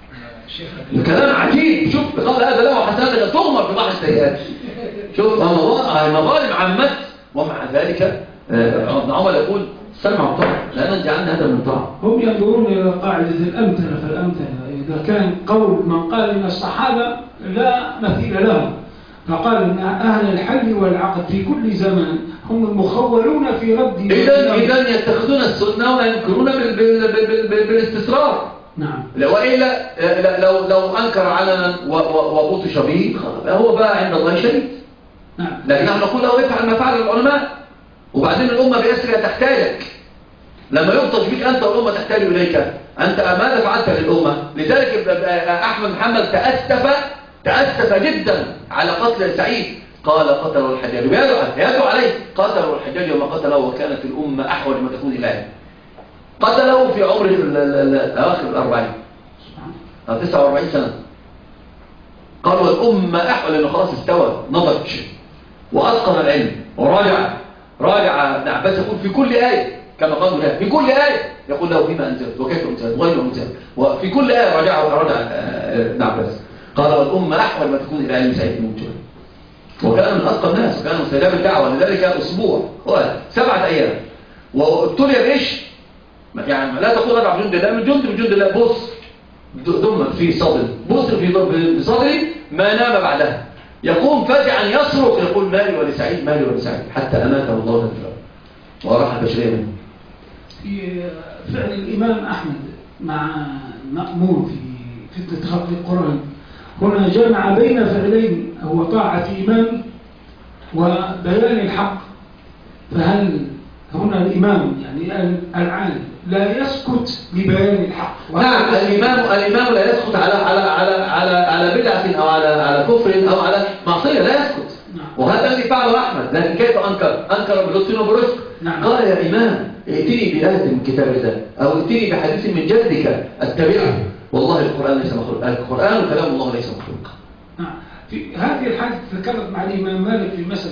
الكلام عجيب. شوف قال هذا له حسنات تغمر في بحر سيئات. شوف المظالم عمت، ومع ذلك ابن عمر يقول سمع وطاعة لا ننجي عن هذا من طاعة. هم ينظرون إلى قاعدة الأمثلة فالأمثلة. إذا كان قول من قال إن الصحابة لا مثيل لهم، فقال إن أهل الحل والعقد في كل زمان هم المخولون في رد. إذن إذن يتخذون السنة وينكرون بال بال بال بال بال بالاستسرار. نعم. وإلا لو لو أنكر علنا وبطش به هو بقى عند الله شديد. نعم. لكن نحن نقول له افعل ما فعل العلماء، وبعدين الأمة بأسرها تحتاجك. لما يبطش بك أنت والأمة تحتاج إليك، أنت ماذا فعلت للأمة؟ لذلك أحمد محمد تأسف تأسف جدا على قتل سعيد، قال قتله الحجاج، يدعو عليه قتله الحجاج وما قتله، وكانت الأمة أحوج ما تكون إليه. قتله في عمره الأواخر الأربعين أو تسعة وأربعين سنة. قال والأمة أحوال لأنه خلاص استوى نضج وأتقن العلم وراجع راجع ابن عباس يقول في كل آية كما قالوا له في كل آية يقول له فيما أنزلت وكيف أنزلت وغير أنزلت وفي كل آية راجع راجع ابن عباس. قال والأمة أحوال ما تكون إلى علم سعيد بن مسيب وكان من أتقى الناس وكان مستجاب الدعوة لذلك أسبوع سبعة أيام وابتلي بإيش يعني لا تقول أدعى بجند الله من جند بجند الله بص دم في صدري بص في صدري ما نام بعدها يقوم فجعا يصرخ يقول مالي ولسعيد مالي ولسعيد حتى أماته الله الفرق وراح البشرية منه. في فعل الإمام أحمد مع مأمون في في اتخاذ القرآن هنا جمع بين فعلين هو طاعة إمام وبيان الحق. فهل هنا الإمام يعني العالم لا يسكت لبيان الحق؟ نعم الإمام الإمام لا يسكت على على على على على بدعة أو على على كفر أو على معصية لا يسكت. نعم. وهذا الذي فعله أحمد لكن كيف أنكر أنكر بلطف وبرفق. نعم. قال يا إمام ائتني بآية من كتاب الله أو ائتني بحديث من جدك اتبعه والله القرآن ليس مخلوق القرآن كلام الله ليس مخلوق. نعم. في هذه الحادثة ذكرت مع الإمام مالك في مسألة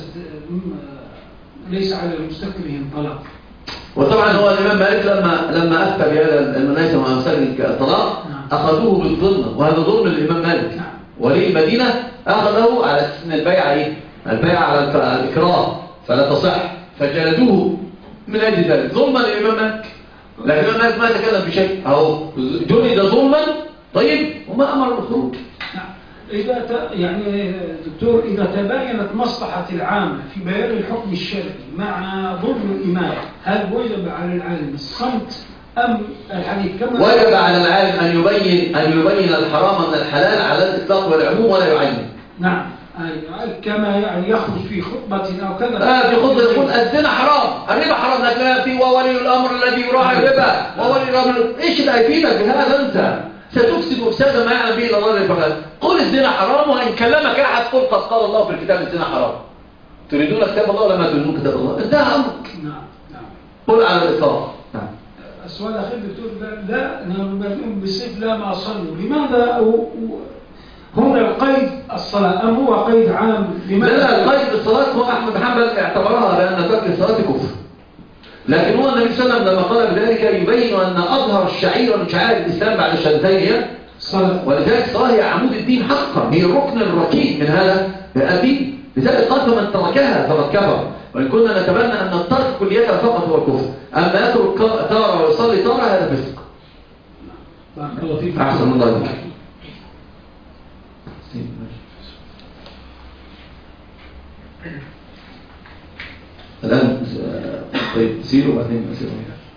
ليس على المستكرهين طلاق. وطبعا هو الإمام مالك لما لما أفتى بهذا المناسب ومسائل الطلاق أخذوه بالظلم وهذا ظلم الإمام مالك. نعم. ولي المدينة أخذه على أساس أن البيع إيه؟ البيع على الإكراه فلا تصح فجلدوه من أجل ذلك ظلما للإمام مالك. لكن الإمام مالك ما تكلم بشيء أهو جلد ظلما طيب وما أمر بالخروج. إذا ت... يعني دكتور إذا تباينت مصلحة العامة في بيان الحكم الشرعي مع ظلم الإمام هل وجب على العالم الصمت أم الحديث كما وجب على العالم أن يبين أن يبين الحرام من الحلال على الإطلاق والعموم ولا يعين. نعم أي كما يعني يخرج في خطبة أو كذا آه في خطبة يقول الزنا حرام الربا حرام لكن يأتي وولي الأمر الذي يراعي الربا وولي الأمر إيش اللي هيفيدك بهذا أنت ستفسد افسادا ما يعلم به الا الله فقط. قل الزنا حرام وان كلمك احد قل قد قال الله في الكتاب الزنا حرام. تريدون كتاب الله ولا ما تريدون كتاب الله؟ انتهى امرك. نعم نعم. قل على الاطلاق. نعم. السؤال الاخير دكتور لا نبادئهم بالسيف لا ما صلوا لماذا أو هنا القيد الصلاه ام هو قيد عام؟ لماذا؟ لا لا القيد بالصلاه هو احمد بن حنبل اعتبرها بان ترك الصلاه كفر. لكن هو النبي صلى الله عليه وسلم لما قال بذلك يبين أن أظهر الشعيرة من شعائر الإسلام بعد الشهادتين هي الصلاة ولذلك الصلاة هي عمود الدين حقا هي الركن الركين من هذا الدين لذلك قال فمن تركها فقد كفر وإن كنا نتبنى أن الترك كليتها فقط هو الكفر أما يترك تارة ويصلي تارة هذا فسق. أحسن الله عليك. الآن طيب سيروا وبعدين أسيروا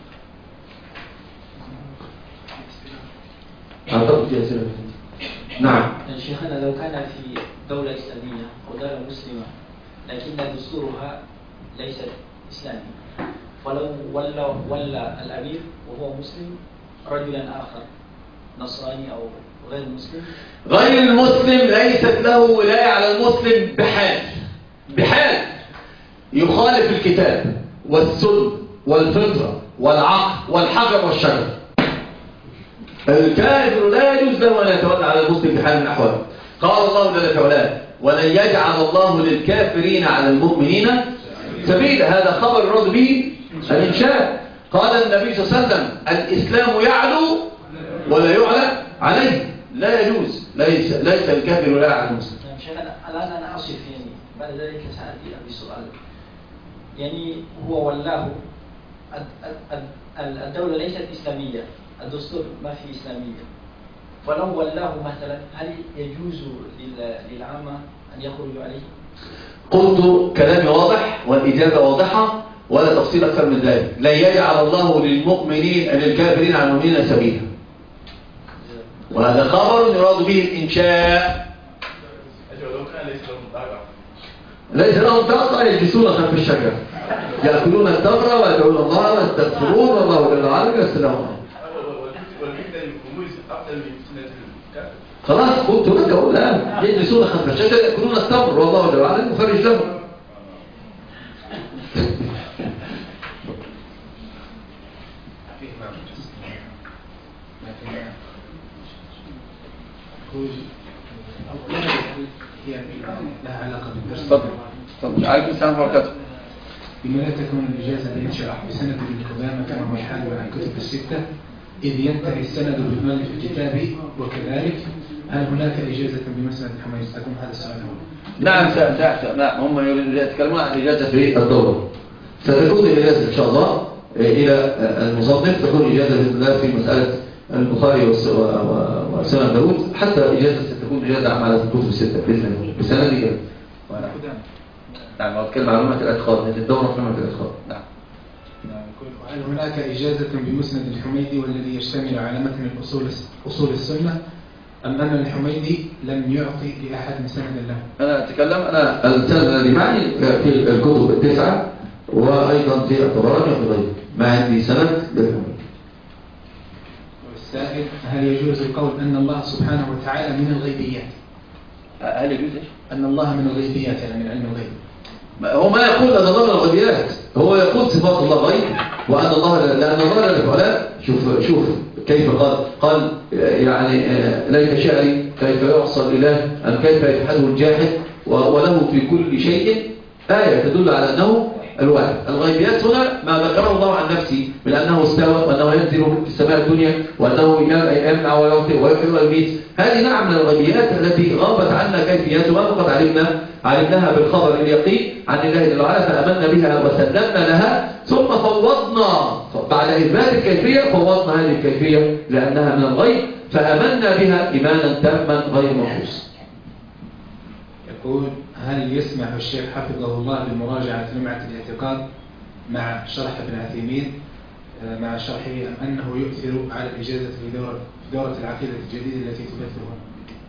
أعتقد في أسئلة. نعم. شيخنا لو كان في دولة إسلامية أو دولة مسلمة لكن دستورها ليست إسلامي فلو ولا ولا الأمير وهو مسلم رجلا آخر نصراني أو غير مسلم غير المسلم ليست له ولاية على المسلم بحال بحال يخالف الكتاب والسنة والفطرة والعقل والحجر والشجر. الكافر لا يجوز له أن يتولى على المسلم بحال من الأحوال. قال الله جل وعلا ولن يجعل الله للكافرين على المؤمنين سبيلا هذا خبر الرد به الإنشاء. قال النبي صلى الله عليه وسلم الإسلام يعلو ولا يعلى عليه لا يجوز ليس ليس الكافر ولا على المسلم. الآن أنا أصف يعني بعد ذلك سألتي أبي سؤال يعني هو والله الدولة ليست إسلامية الدستور ما في إسلامية فلو والله مثلا هل يجوز للعامة أن يخرجوا عليه؟ قلت كلامي واضح والإجابة واضحة ولا تفصيل أكثر من ذلك. لا يجعل الله للمؤمنين للكافرين على المؤمنين سبيلا وهذا خبر يراد به الإنشاء. ليس لهم طاقة يجلسون خلف الشجر يأكلون التمر ويدعون الله ويستغفرون والله جل وعلا يستلمون. خلاص قلت لك أقول الآن يجلسون خلف الشجر يأكلون التمر والله جل وعلا يفرج لهم. يقول أولا هي لها علاقة بالدرس. تفضل تفضل. عليكم السلام ورحمة الله وبركاته. بما لا تكون الإجازة بإنشاء بسند ابن قدامة كما هو الحال مع الكتب الستة إذ ينتهي السند بالمؤلف الكتابي وكذلك هل هناك إجازة بمسند الحميد؟ تكون هذا السؤال هو. نعم سأتعرف. نعم هم يتكلمون عن الإجازة في الدورة. ستكون الإجازة إن شاء الله إلى المصنف، تكون إجازة بإذن الله في مسألة البخاري وسنن داود، حتى إجازة ستكون إجازة على الكتب الستة بإذن الله بسند إجازة. نعم هو أتكلم عن معلومات الأدخال لأن الدورة في معلومات الأدخال. نعم. هل هناك إجازة بمسند الحميدي والذي يشتمل على متن الأصول أصول السنة أم أن الحميدي لم يعطي لأحد مسندا له؟ أنا أتكلم أنا السند الذي معي في الكتب التسعة وأيضا في الطبراني وفي غيره ما عندي سند للحميدي. والسائل هل يجوز القول أن الله سبحانه وتعالى من الغيبيات؟ هل يجوز إيش؟ أن الله من الغيبيات يعني من علم الغيب. هو ما يقول أن الله من الغيبيات، هو يقول صفات الله غيب وأن الله لأن الله لا يفعل. شوف شوف كيف قال قال يعني ليت شعري كيف يعصى الإله أم كيف يجحده الجاحد وله في كل شيء آية تدل على أنه الواحد. الغيبيات هنا ما ذكره الله عن نفسه من أنه استوى وأنه ينزل في السماء الدنيا وأنه يمنع ويعطي ويحيي ويميت. هذه نعم من الغيبيات التي غابت عنا كيفيتها وقد علمنا علمناها بالخبر اليقين عن الله جل وعلا فآمنا بها وسلمنا لها ثم فوضنا بعد إثبات الكيفية فوضنا هذه الكيفية لأنها من الغيب فآمنا بها إيمانا تاما غير منقوص. يقول هل يسمح الشيخ حفظه الله بمراجعة لمعة الاعتقاد مع شرح ابن عثيمين مع شرحه أم أنه يؤثر على الإجازة في دورة, في دورة العقيدة الجديدة التي تبثرها؟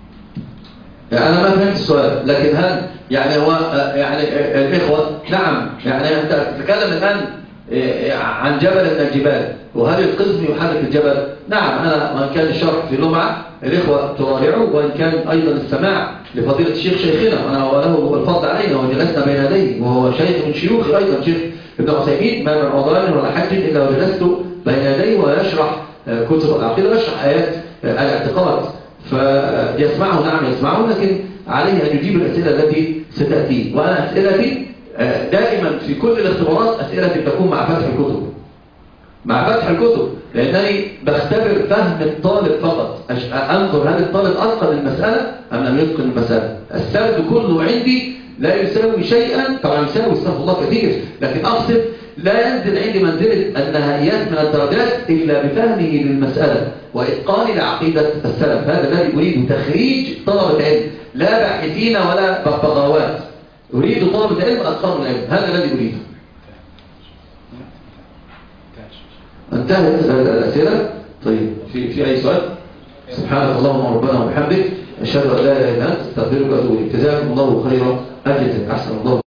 يعني أنا ما فهمت السؤال لكن هل يعني هو يعني الإخوة نعم يعني أنت تتكلم الآن عن جبل من الجبال وهل القزم يحرك الجبل؟ نعم أنا وإن كان الشرح في لمعة الإخوة تراجعوا وإن كان أيضا السماع لفضيلة الشيخ شيخنا وأنا وله الفضل علينا وجلسنا بين يديه وهو شيخ من شيوخي أيضا شيخ ابن عثيمين ما من رمضان ولا حج إلا وجلست بين يديه ويشرح كتب العقيدة ويشرح آيات الاعتقاد فيسمعه نعم يسمعه لكن عليه أن يجيب الأسئلة التي ستأتي وأنا أسئلتي دائما في كل الاختبارات أسئلتي تكون مع فتح الكتب مع فتح الكتب لأنني بختبر فهم الطالب فقط أنظر هل الطالب أتقن المسألة أم لم يتقن المسألة. السرد كله عندي لا يساوي شيئا طبعا يساوي استغفر الله كثير لكن أقصد لا ينزل عندي منزلة النهائيات من الدرجات إلا بفهمه للمسألة وإتقاني لعقيدة السلف. هذا الذي أريد تخريج طلبة علم لا باحثين ولا بغاوات أريد طلبة علم أتقنوا العلم هذا الذي أريده. انتهت الأسئلة. طيب في في أي سؤال؟ سبحانك اللهم ربنا وبحمدك أشهد أن لا إله إلا أنت أستغفرك وأتوب إليك. جزاكم الله خيرا أجزاء أحسن الله.